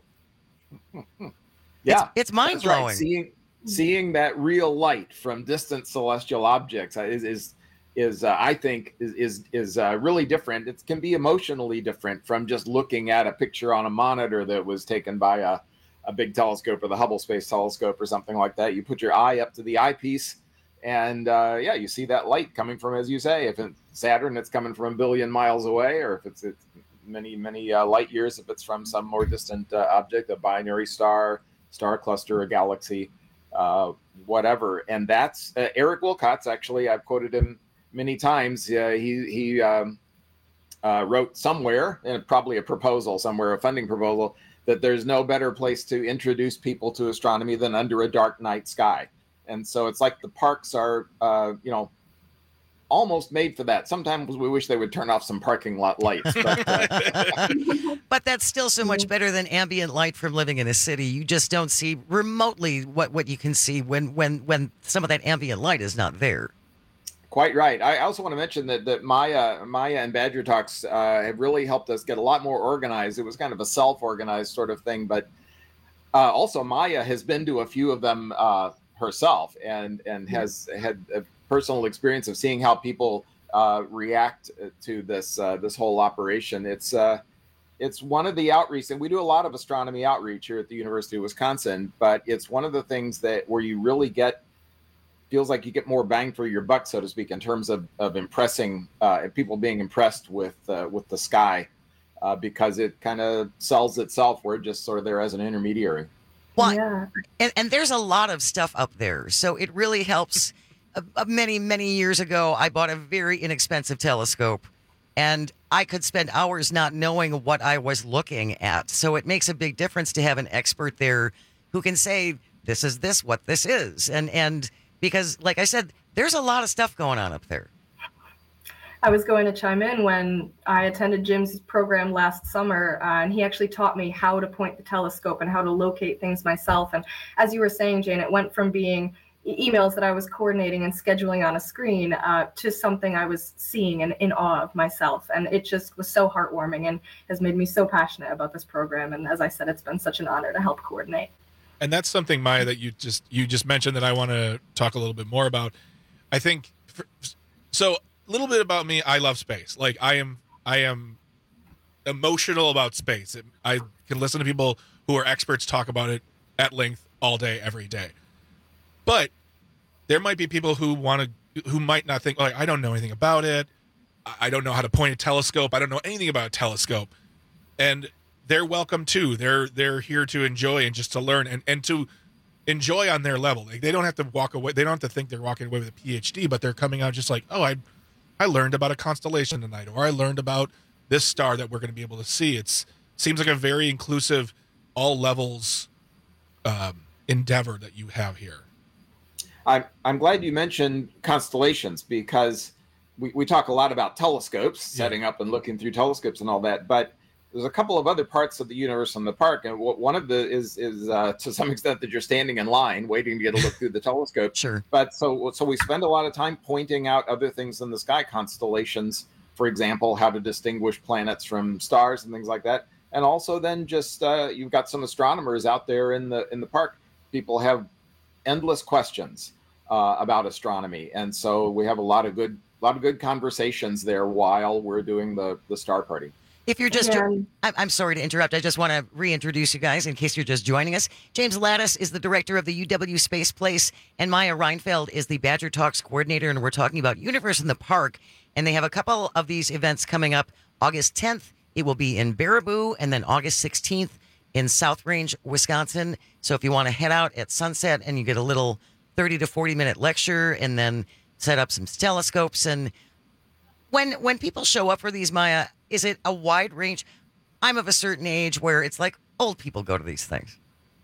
Yeah,
it's, it's mind
that's right.
blowing.
Seeing seeing that real light from distant celestial objects is is is uh, I think is is is uh, really different. It can be emotionally different from just looking at a picture on a monitor that was taken by a a big telescope or the Hubble Space Telescope or something like that. You put your eye up to the eyepiece, and uh, yeah, you see that light coming from, as you say, if it's Saturn, it's coming from a billion miles away, or if it's, it's many, many uh, light years, if it's from some more distant uh, object, a binary star, star cluster, a galaxy, uh, whatever. And that's uh, Eric Wilcox. Actually, I've quoted him many times. Uh, he he um, uh, wrote somewhere, and probably a proposal somewhere, a funding proposal, that there's no better place to introduce people to astronomy than under a dark night sky. And so it's like the parks are, uh, you know, almost made for that. Sometimes we wish they would turn off some parking lot lights. But, uh,
but that's still so much better than ambient light from living in a city. You just don't see remotely what, what you can see when, when, when some of that ambient light is not there.
Quite right. I also want to mention that, that Maya, Maya and Badger Talks uh, have really helped us get a lot more organized. It was kind of a self-organized sort of thing, but Uh, also, Maya has been to a few of them uh, herself, and and has had a personal experience of seeing how people uh, react to this uh, this whole operation. It's uh, it's one of the outreach, and we do a lot of astronomy outreach here at the University of Wisconsin. But it's one of the things that where you really get feels like you get more bang for your buck, so to speak, in terms of of impressing uh, people being impressed with uh, with the sky. Uh, because it kind of sells itself. We're just sort of there as an intermediary.
Well, yeah. and, and there's a lot of stuff up there. So it really helps. uh, uh, many, many years ago, I bought a very inexpensive telescope, and I could spend hours not knowing what I was looking at. So it makes a big difference to have an expert there who can say, this is this, what this is. And, and because, like I said, there's a lot of stuff going on up there.
I was going to chime in when I attended Jim's program last summer, uh, and he actually taught me how to point the telescope and how to locate things myself. And as you were saying, Jane, it went from being e- emails that I was coordinating and scheduling on a screen uh, to something I was seeing and in awe of myself. And it just was so heartwarming and has made me so passionate about this program. And as I said, it's been such an honor to help coordinate.
And that's something, Maya, that you just you just mentioned that I want to talk a little bit more about. I think for, so. A little bit about me. I love space. Like I am, I am emotional about space. I can listen to people who are experts talk about it at length all day, every day. But there might be people who want to, who might not think, like, I don't know anything about it. I don't know how to point a telescope. I don't know anything about a telescope. And they're welcome too. They're they're here to enjoy and just to learn and, and to enjoy on their level. Like they don't have to walk away. They don't have to think they're walking away with a P H D, but they're coming out just like, oh, I. I learned about a constellation tonight, or I learned about this star that we're going to be able to see. It's seems like a very inclusive, all levels um, endeavor that you have here.
I'm I'm glad you mentioned constellations because we, we talk a lot about telescopes, setting up and looking through telescopes and all that, but there's a couple of other parts of the universe in the park, and one of the is is uh, to some extent that you're standing in line waiting to get a look through the telescope.
Sure.
But so so we spend a lot of time pointing out other things in the sky, constellations, for example, how to distinguish planets from stars and things like that. And also then just uh, you've got some astronomers out there in the in the park. People have endless questions uh, about astronomy, and so we have a lot of good lot of good conversations there while we're doing the the star party.
If you're just,
Yeah.
I'm, I'm sorry to interrupt. I just want to reintroduce you guys in case you're just joining us. James Lattis is the director of the U W Space Place, and Maya Reinfeld is the Badger Talks coordinator, and we're talking about Universe in the Park. And they have a couple of these events coming up. August tenth, it will be in Baraboo, and then August sixteenth in South Range, Wisconsin. So if you want to head out at sunset and you get a little thirty to forty minute lecture and then set up some telescopes. And when when people show up for these, Maya, is it a wide range? I'm of a certain age where it's like old people go to these things.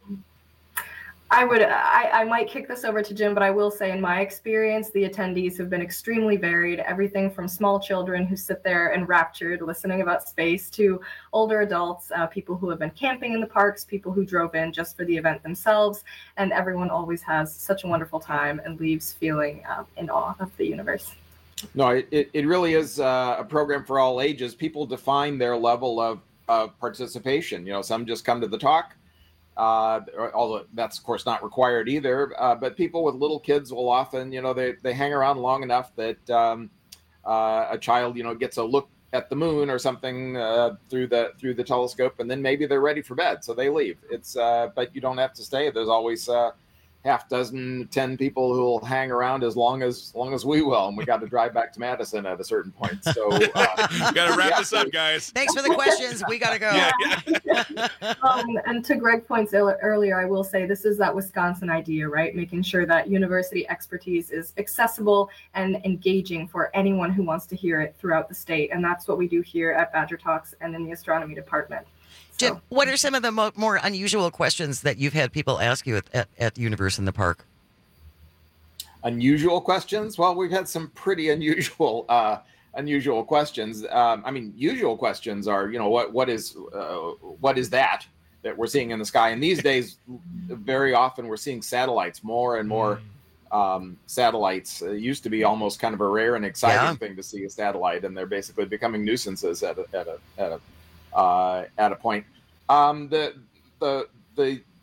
I would, I, I might kick this over to Jim, but I will say in my experience, the attendees have been extremely varied. Everything from small children who sit there enraptured listening about space to older adults, uh, people who have been camping in the parks, people who drove in just for the event themselves. And everyone always has such a wonderful time and leaves feeling um, in awe of the universe.
No, it, it, it really is uh, a program for all ages. People define their level of, of participation. You know, some just come to the talk. Uh, although that's of course not required either, uh, but people with little kids will often, you know, they, they hang around long enough that um, uh, a child, you know, gets a look at the moon or something uh, through the through the telescope, and then maybe they're ready for bed, so they leave. It's uh, but you don't have to stay. There's always uh, half dozen, ten people who will hang around as long as, as long as we will, and we got to drive back to Madison at a certain point. So uh,
we got to wrap yeah. this up, guys.
Thanks for the questions. We got to go.
Yeah, yeah.
um, and to Greg points earlier, I will say this is that Wisconsin idea, right? Making sure that university expertise is accessible and engaging for anyone who wants to hear it throughout the state. And that's what we do here at Badger Talks and in the astronomy department.
Jim, what are some of the mo- more unusual questions that you've had people ask you at, at, at Universe in the Park?
Unusual questions? Well, we've had some pretty unusual uh, unusual questions. Um, I mean, usual questions are, you know, what what is uh, what is that that we're seeing in the sky? And these days, very often we're seeing satellites, more and more um, satellites. It used to be almost kind of a rare and exciting
Yeah.
thing to see a satellite, and they're basically becoming nuisances at a, at a, at a Uh, at a point. Um, the the the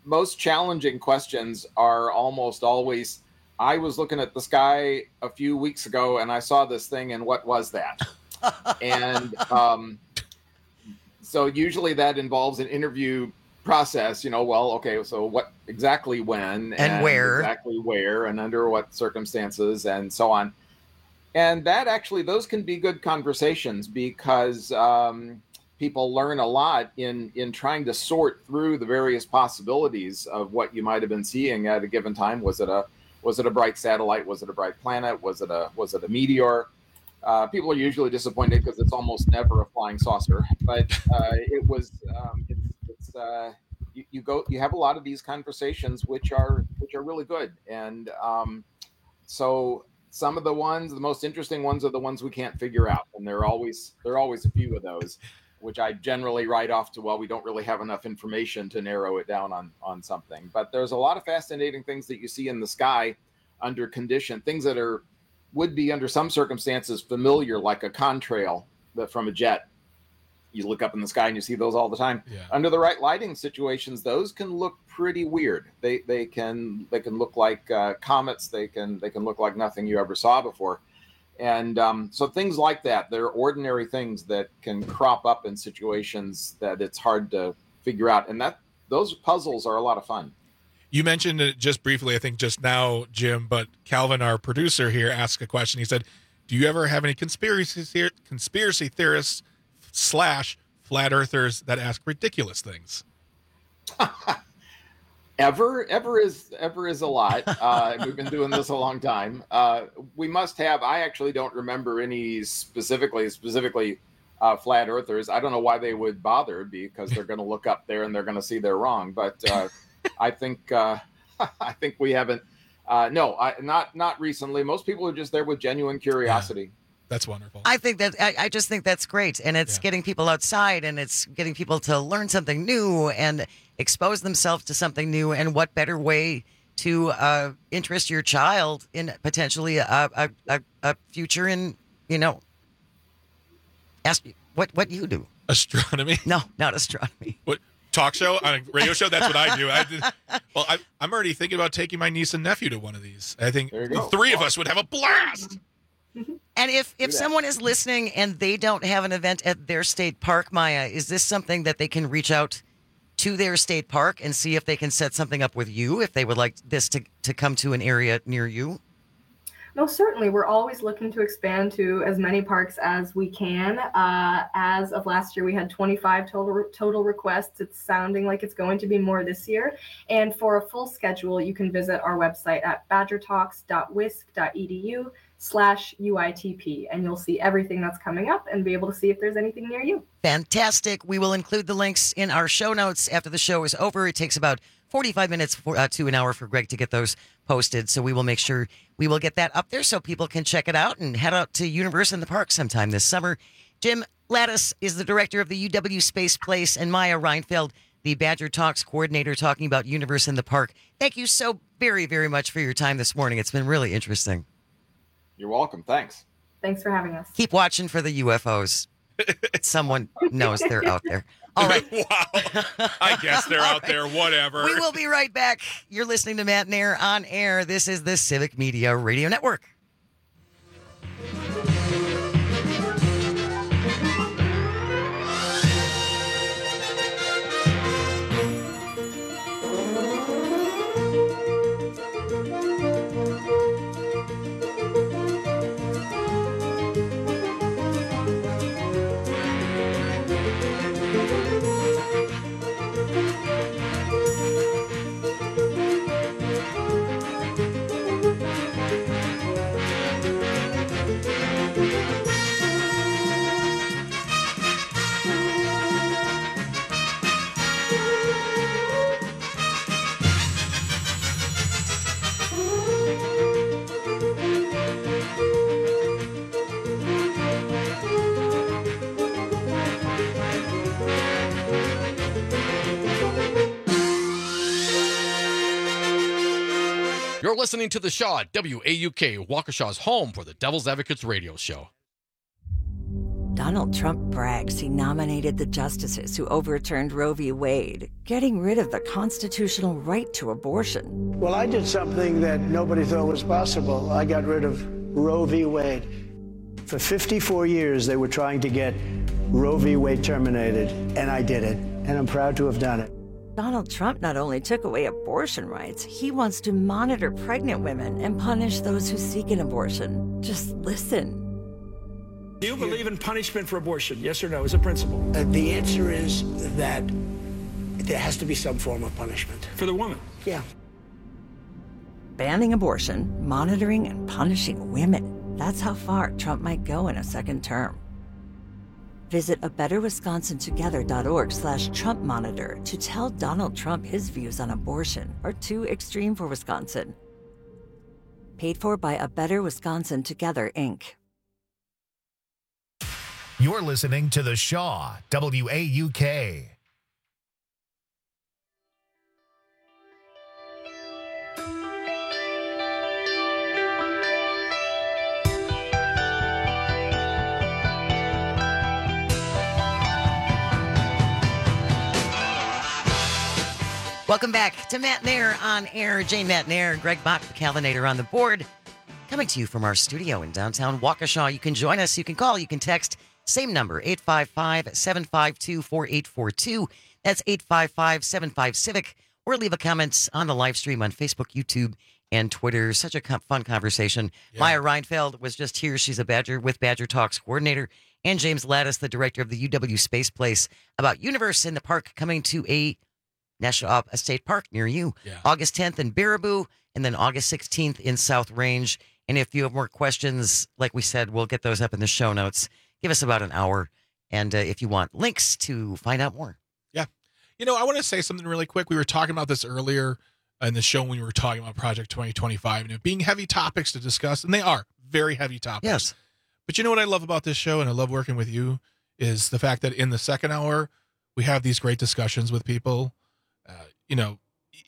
most challenging questions are almost always, I was looking at the sky a few weeks ago and I saw this thing, and what was that? and um, so usually that involves an interview process, you know, well, okay, so what exactly when
and where
exactly where and under what circumstances and so on. And that actually, those can be good conversations because um, people learn a lot in in trying to sort through the various possibilities of what you might have been seeing at a given time. Was it a was it a bright satellite? Was it a bright planet? Was it a was it a meteor? Uh, people are usually disappointed because it's almost never a flying saucer, but uh, it was. Um, it's, it's uh, you, you go. You have a lot of these conversations, which are which are really good, and um, so some of the ones, the most interesting ones, are the ones we can't figure out, and there are always there are always a few of those, which I generally write off to, well, we don't really have enough information to narrow it down on on something. But there's a lot of fascinating things that you see in the sky under condition, things that are would be under some circumstances familiar, like a contrail that from a jet. You look up in the sky and you see those all the time.
Yeah.
Under the right lighting situations, those can look pretty weird. They they can they can look like uh, comets. They can they can look like nothing you ever saw before. And um, so things like that, they're ordinary things that can crop up in situations that it's hard to figure out. And that those puzzles are a lot of fun.
You mentioned it just briefly, I think just now, Jim, but Calvin, our producer here, asked a question. He said, do you ever have any conspiracy theor- conspiracy theorists slash flat earthers that ask ridiculous things?
Ever, ever is ever is a lot. Uh, we've been doing this a long time. Uh, we must have. I actually don't remember any specifically, specifically uh, flat earthers. I don't know why they would bother, because they're going to look up there and they're going to see they're wrong. But uh, I think uh, I think we haven't. Uh, no, I, not not recently. Most people are just there with genuine curiosity.
Yeah, that's wonderful.
I think that I, I just think that's great, and it's
Yeah.
getting people outside, and it's getting people to learn something new and expose themselves to something new. And what better way to uh, interest your child in potentially a a, a, a future in, you know, ask you what what you do.
Astronomy?
No, not astronomy.
What talk show on a radio show? That's what I do. I did, well, I, I'm already thinking about taking my niece and nephew to one of these. I think the
go.
three of us would have a blast.
And if, if someone is listening and they don't have an event at their state park, Maya, is this something that they can reach out to their state park and see if they can set something up with you, if they would like this to, to come to an area near you?
No, certainly. We're always looking to expand to as many parks as we can. Uh, as of last year, we had twenty-five total total requests. It's sounding like it's going to be more this year. And for a full schedule, you can visit our website at badgertalks.wisc.edu slash UITP, and you'll see everything that's coming up and be able to see if there's anything near you.
Fantastic. We will include the links in our show notes after the show is over. It takes about forty-five minutes for, uh, to an hour for Greg to get those posted. So we will make sure we will get that up there so people can check it out and head out to Universe in the Park sometime this summer. Jim Lattis is the director of the U W Space Place, and Maya Reinfeld, the Badger Talks coordinator, talking about Universe in the Park. Thank you so very, very much for your time this morning. It's been really interesting.
You're welcome. Thanks.
Thanks for having us.
Keep watching for the U F Os. Someone knows they're out there. All right.
Wow. I guess they're out there. Whatever.
We will be right back. You're listening to Matt Nair on air. This is the Civic Media Radio Network.
You're listening to The Shaw, W A U K, Waukesha's home for the Devil's Advocates radio show.
Donald Trump brags he nominated the justices who overturned Roe v. Wade, getting rid of the constitutional right to abortion.
Well, I did something that nobody thought was possible. I got rid of Roe v. Wade. For fifty-four years, they were trying to get Roe v. Wade terminated, and I did it, and I'm proud to have done it.
Donald Trump not only took away abortion rights, he wants to monitor pregnant women and punish those who seek an abortion. Just listen.
Do you believe in punishment for abortion? Yes or no, as a principle?
Uh, the answer is that there has to be some form of punishment.
For the woman?
Yeah.
Banning abortion, monitoring and punishing women. That's how far Trump might go in a second term. Visit a better wisconsin together dot org slash Trump monitor to tell Donald Trump his views on abortion are too extreme for Wisconsin. Paid for by A Better Wisconsin Together, Incorporated.
You're listening to The Shaw, W A U K.
Welcome back to Matt Nair on air. Jane Matt Nair, Greg Bach, the Calvinator on the board. Coming to you from our studio in downtown Waukesha. You can join us. You can call. You can text. Same number, eight five five, seven five two, four eight four two. That's eight five five, seven five, Civic. Or leave a comment on the live stream on Facebook, YouTube, and Twitter. Such a fun conversation. Yeah. Maya Reinfeld was just here. She's a Badger with Badger Talks coordinator. And James Lattis, the director of the U W Space Place, about Universe in the Park coming to a National uh, State Park near you. Yeah. August tenth in Baraboo, and then August sixteenth in South Range. And if you have more questions, like we said, we'll get those up in the show notes. Give us about an hour. And uh, if you want links to find out more.
Yeah. You know, I want to say something really quick. We were talking about this earlier in the show when we were talking about Project twenty twenty-five and it being heavy topics to discuss. And they are very heavy topics.
Yes.
But you know what I love about this show, and I love working with you, is the fact that in the second hour, we have these great discussions with people. Uh, you know,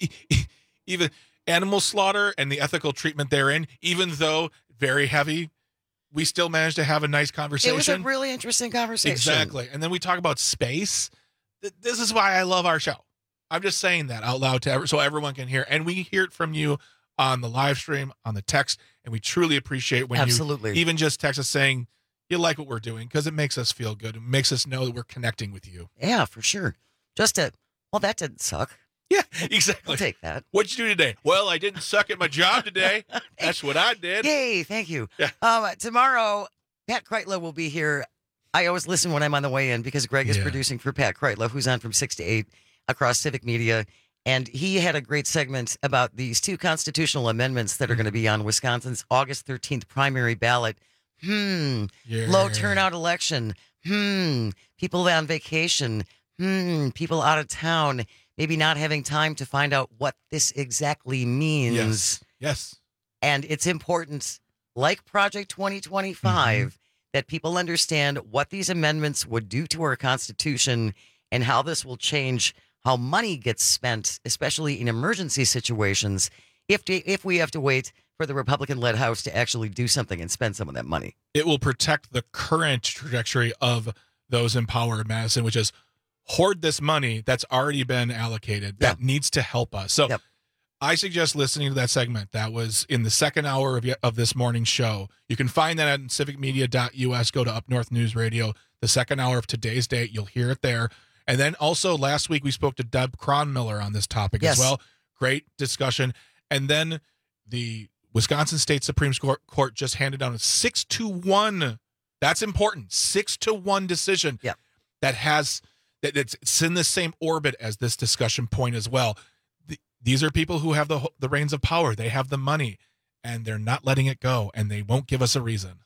even animal slaughter and the ethical treatment therein, even though very heavy, we still managed to have a nice conversation.
It was a really interesting conversation.
Exactly. And then we talk about space. This is why I love our show. I'm just saying that out loud to ever, so everyone can hear. And we hear it from you on the live stream, on the text, and we truly appreciate when
Absolutely.
you even just text us saying you like what we're doing, because it makes us feel good. It makes us know that we're connecting with you.
Yeah, for sure. Just to... Well, that didn't suck.
Yeah, exactly.
I'll take that.
What'd you do today? Well, I didn't suck at my job today. That's what I did.
Yay, thank you.
Yeah.
Um, tomorrow, Pat Kreitler will be here. I always listen when I'm on the way in because Greg is
Yeah.
producing for Pat Kreitler, who's on from six to eight across Civic Media. And he had a great segment about these two constitutional amendments that are going to be on Wisconsin's August thirteenth primary ballot. Hmm.
Yeah.
Low turnout election. Hmm. People on vacation. Hmm, people out of town, maybe not having time to find out what this exactly means.
Yes. Yes.
And it's important, like Project twenty twenty-five,
Mm-hmm.
that people understand what these amendments would do to our Constitution and how this will change how money gets spent, especially in emergency situations, if to, if we have to wait for the Republican-led House to actually do something and spend some of that money.
It will protect the current trajectory of those in power in Madison, which is hoard this money that's already been allocated that
Yeah.
needs to help us. So
Yep.
I suggest listening to that segment that was in the second hour of, of this morning's show. You can find that at civic media dot U S. Go to Up North News Radio, the second hour of today's date. You'll hear it there. And then also last week we spoke to Deb Cronmiller on this topic
Yes.
as well. Great discussion. And then the Wisconsin State Supreme Court, Court just handed down a six to one. That's important. Six to one decision
Yep.
that has that it's, it's in the same orbit as this discussion point as well. The, these are people who have the the reins of power. They have the money, and they're not letting it go, and they won't give us a reason.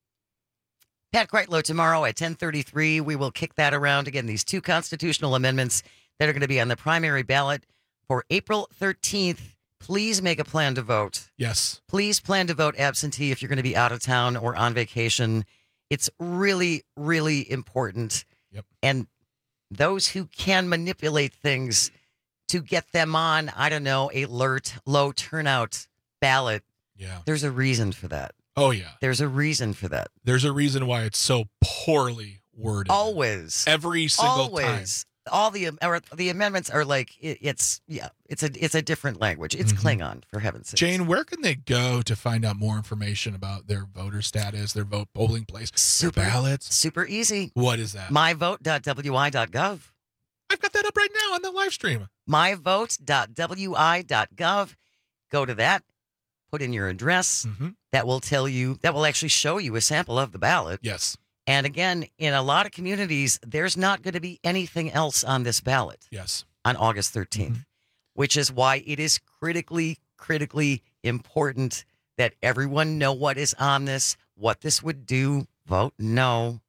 Pat Kreitlow tomorrow at ten thirty-three. We will kick that around again. These two constitutional amendments that are going to be on the primary ballot for April thirteenth. Please make a plan to vote.
Yes.
Please plan to vote absentee if you're going to be out of town or on vacation. It's really, really important.
Yep.
And those who can manipulate things to get them on, I don't know, a alert, low turnout ballot,
Yeah.
there's a reason for that.
Oh, yeah.
There's a reason for that.
There's a reason why it's so poorly worded.
Always.
Every single
Always.
time.
All the or the amendments are like it, it's yeah it's a it's a different language. It's
Mhm.
Klingon, for heaven's sake.
Jane, where can they go to find out more information about their voter status, their vote polling place,
Super
their ballots?
Super easy.
What is that?
my vote dot w i dot gov.
I've got that up right now on the live stream.
my vote dot w i dot gov. Go to that. Put in your address.
Mm-hmm.
That will tell you. That will actually show you a sample of the ballot.
Yes.
And again, in a lot of communities, there's not going to be anything else on this ballot.
Yes.
On August thirteenth,
Mm-hmm.
which is why it is critically, critically important that everyone know what is on this, what this would do. Vote no.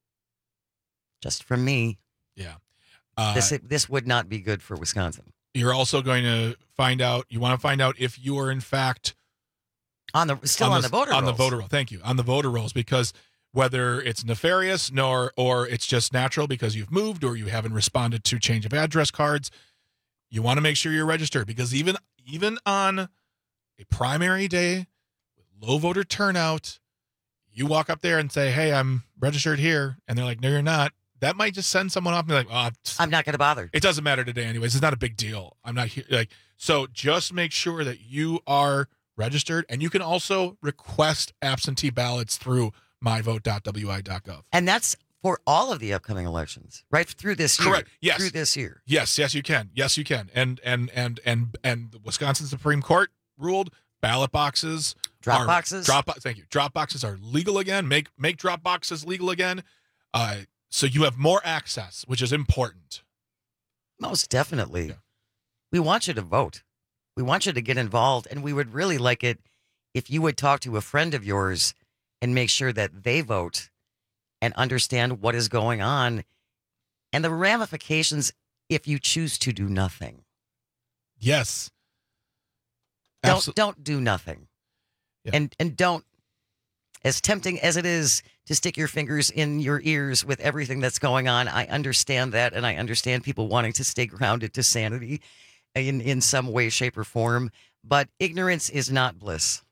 Just from me.
Yeah. Uh,
this this would not be good for Wisconsin.
You're also going to find out, you want to find out if you are in fact
on the still on, the, the voter
on
rolls.
the voter roll. Thank you. On the voter rolls, because whether it's nefarious nor or it's just natural because you've moved or you haven't responded to change of address cards, you want to make sure you're registered, because even even on a primary day with low voter turnout, you walk up there and say, "Hey, I'm registered here," and they're like, "No, you're not." That might just send someone off and be like, "Oh,
I'm not going to bother.
It doesn't matter today, anyways. It's not a big deal. I'm not here." Like, so just make sure that you are registered, and you can also request absentee ballots through my vote dot w i dot gov.
And that's for all of the upcoming elections, right through this year.
Correct. Yes.
Through this year.
Yes. Yes, you can. Yes, you can. And and and and and the Wisconsin Supreme Court ruled ballot boxes,
drop
are,
boxes,
drop. Thank you. Drop boxes are legal again. Make make drop boxes legal again. Uh, so you have more access, which is important.
Most definitely.
Yeah.
We want you to vote. We want you to get involved, and we would really like it if you would talk to a friend of yours and make sure that they vote and understand what is going on and the ramifications if you choose to do nothing.
Yes.
Don't
Absol-
don't do nothing.
Yeah.
And and don't, as tempting as it is to stick your fingers in your ears with everything that's going on, I understand that, and I understand people wanting to stay grounded to sanity in, in some way, shape, or form, but ignorance is not bliss.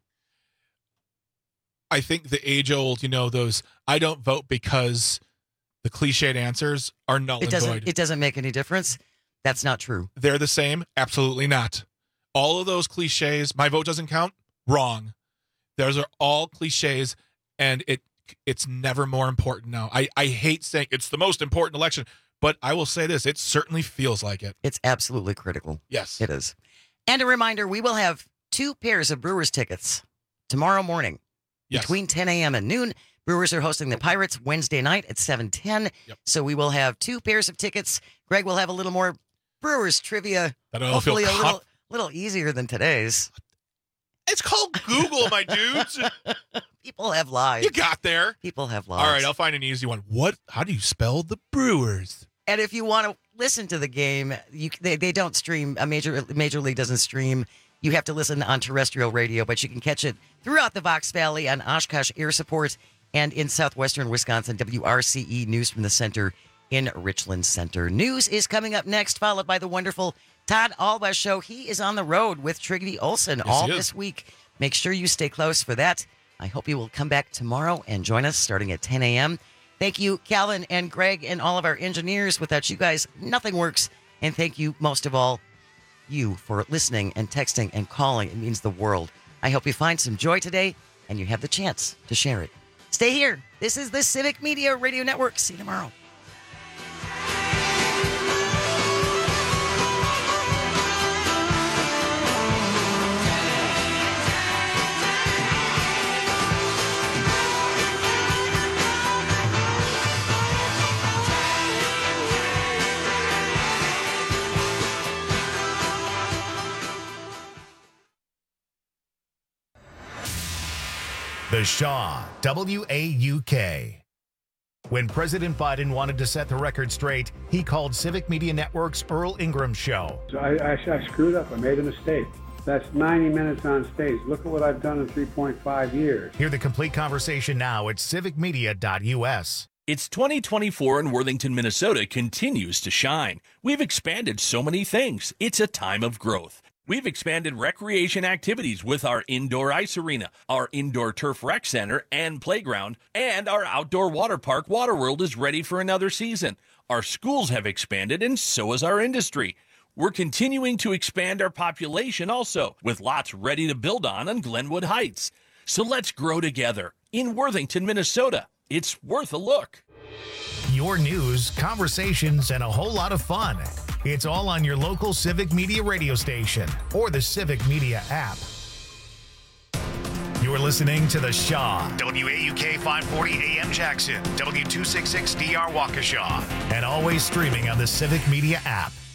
I think the age old, you know, those I don't vote because the cliched answers are null
It
and
doesn't
void.
it doesn't make any difference. That's not true.
They're the same? Absolutely not. All of those cliches, my vote doesn't count, wrong. Those are all cliches, and it it's never more important now. I, I hate saying it's the most important election, but I will say this, it certainly feels like it.
It's absolutely critical.
Yes.
It is. And a reminder, we will have two pairs of Brewers tickets tomorrow morning.
Yes.
Between ten a.m. and noon. Brewers are hosting the Pirates Wednesday night at seven ten.
Yep.
So we will have two pairs of tickets. Greg will have a little more Brewers trivia.
That'll
Hopefully
feel
a little,
cup-
little easier than today's.
It's called Google, my dudes.
People have lives.
You got there.
People have lives.
All right, I'll find an easy one. What? How do you spell the Brewers?
And if you want to listen to the game, you they, they don't stream. A major Major League doesn't stream. You have to listen on terrestrial radio, but you can catch it throughout the Vox Valley on Oshkosh Air Support and in southwestern Wisconsin, W R C E News from the Center in Richland Center. News is coming up next, followed by the wonderful Todd Alba Show. He is on the road with Trygve Olsen
Yes,
all
he is.
this week. Make sure you stay close for that. I hope you will come back tomorrow and join us starting at ten a.m. Thank you, Calvin and Greg and all of our engineers. Without you guys, nothing works. And thank you, most of all, you for listening and texting and calling. It means the world. I hope you find some joy today and you have the chance to share it. Stay here. This is the Civic Media Radio Network. See you tomorrow.
The Shaw, W A U K. When President Biden wanted to set the record straight, he called Civic Media Network's Earl Ingram Show.
So I, I, I screwed up. I made a mistake. That's ninety minutes on stage. Look at what I've done in three point five years.
Hear the complete conversation now at civic media dot U S.
It's twenty twenty-four and Worthington, Minnesota continues to shine. We've expanded so many things. It's a time of growth. We've expanded recreation activities with our indoor ice arena, our indoor turf rec center and playground, and our outdoor water park, Waterworld, is ready for another season. Our schools have expanded, and so has our industry. We're continuing to expand our population also, with lots ready to build on on Glenwood Heights. So let's grow together. In Worthington, Minnesota, it's worth a look.
Your news, conversations, and a whole lot of fun. It's all on your local Civic Media radio station or the Civic Media app. You're listening to The Shaw, W A U K five forty A M Jackson, W two sixty-six D R Waukesha, and always streaming on the Civic Media app.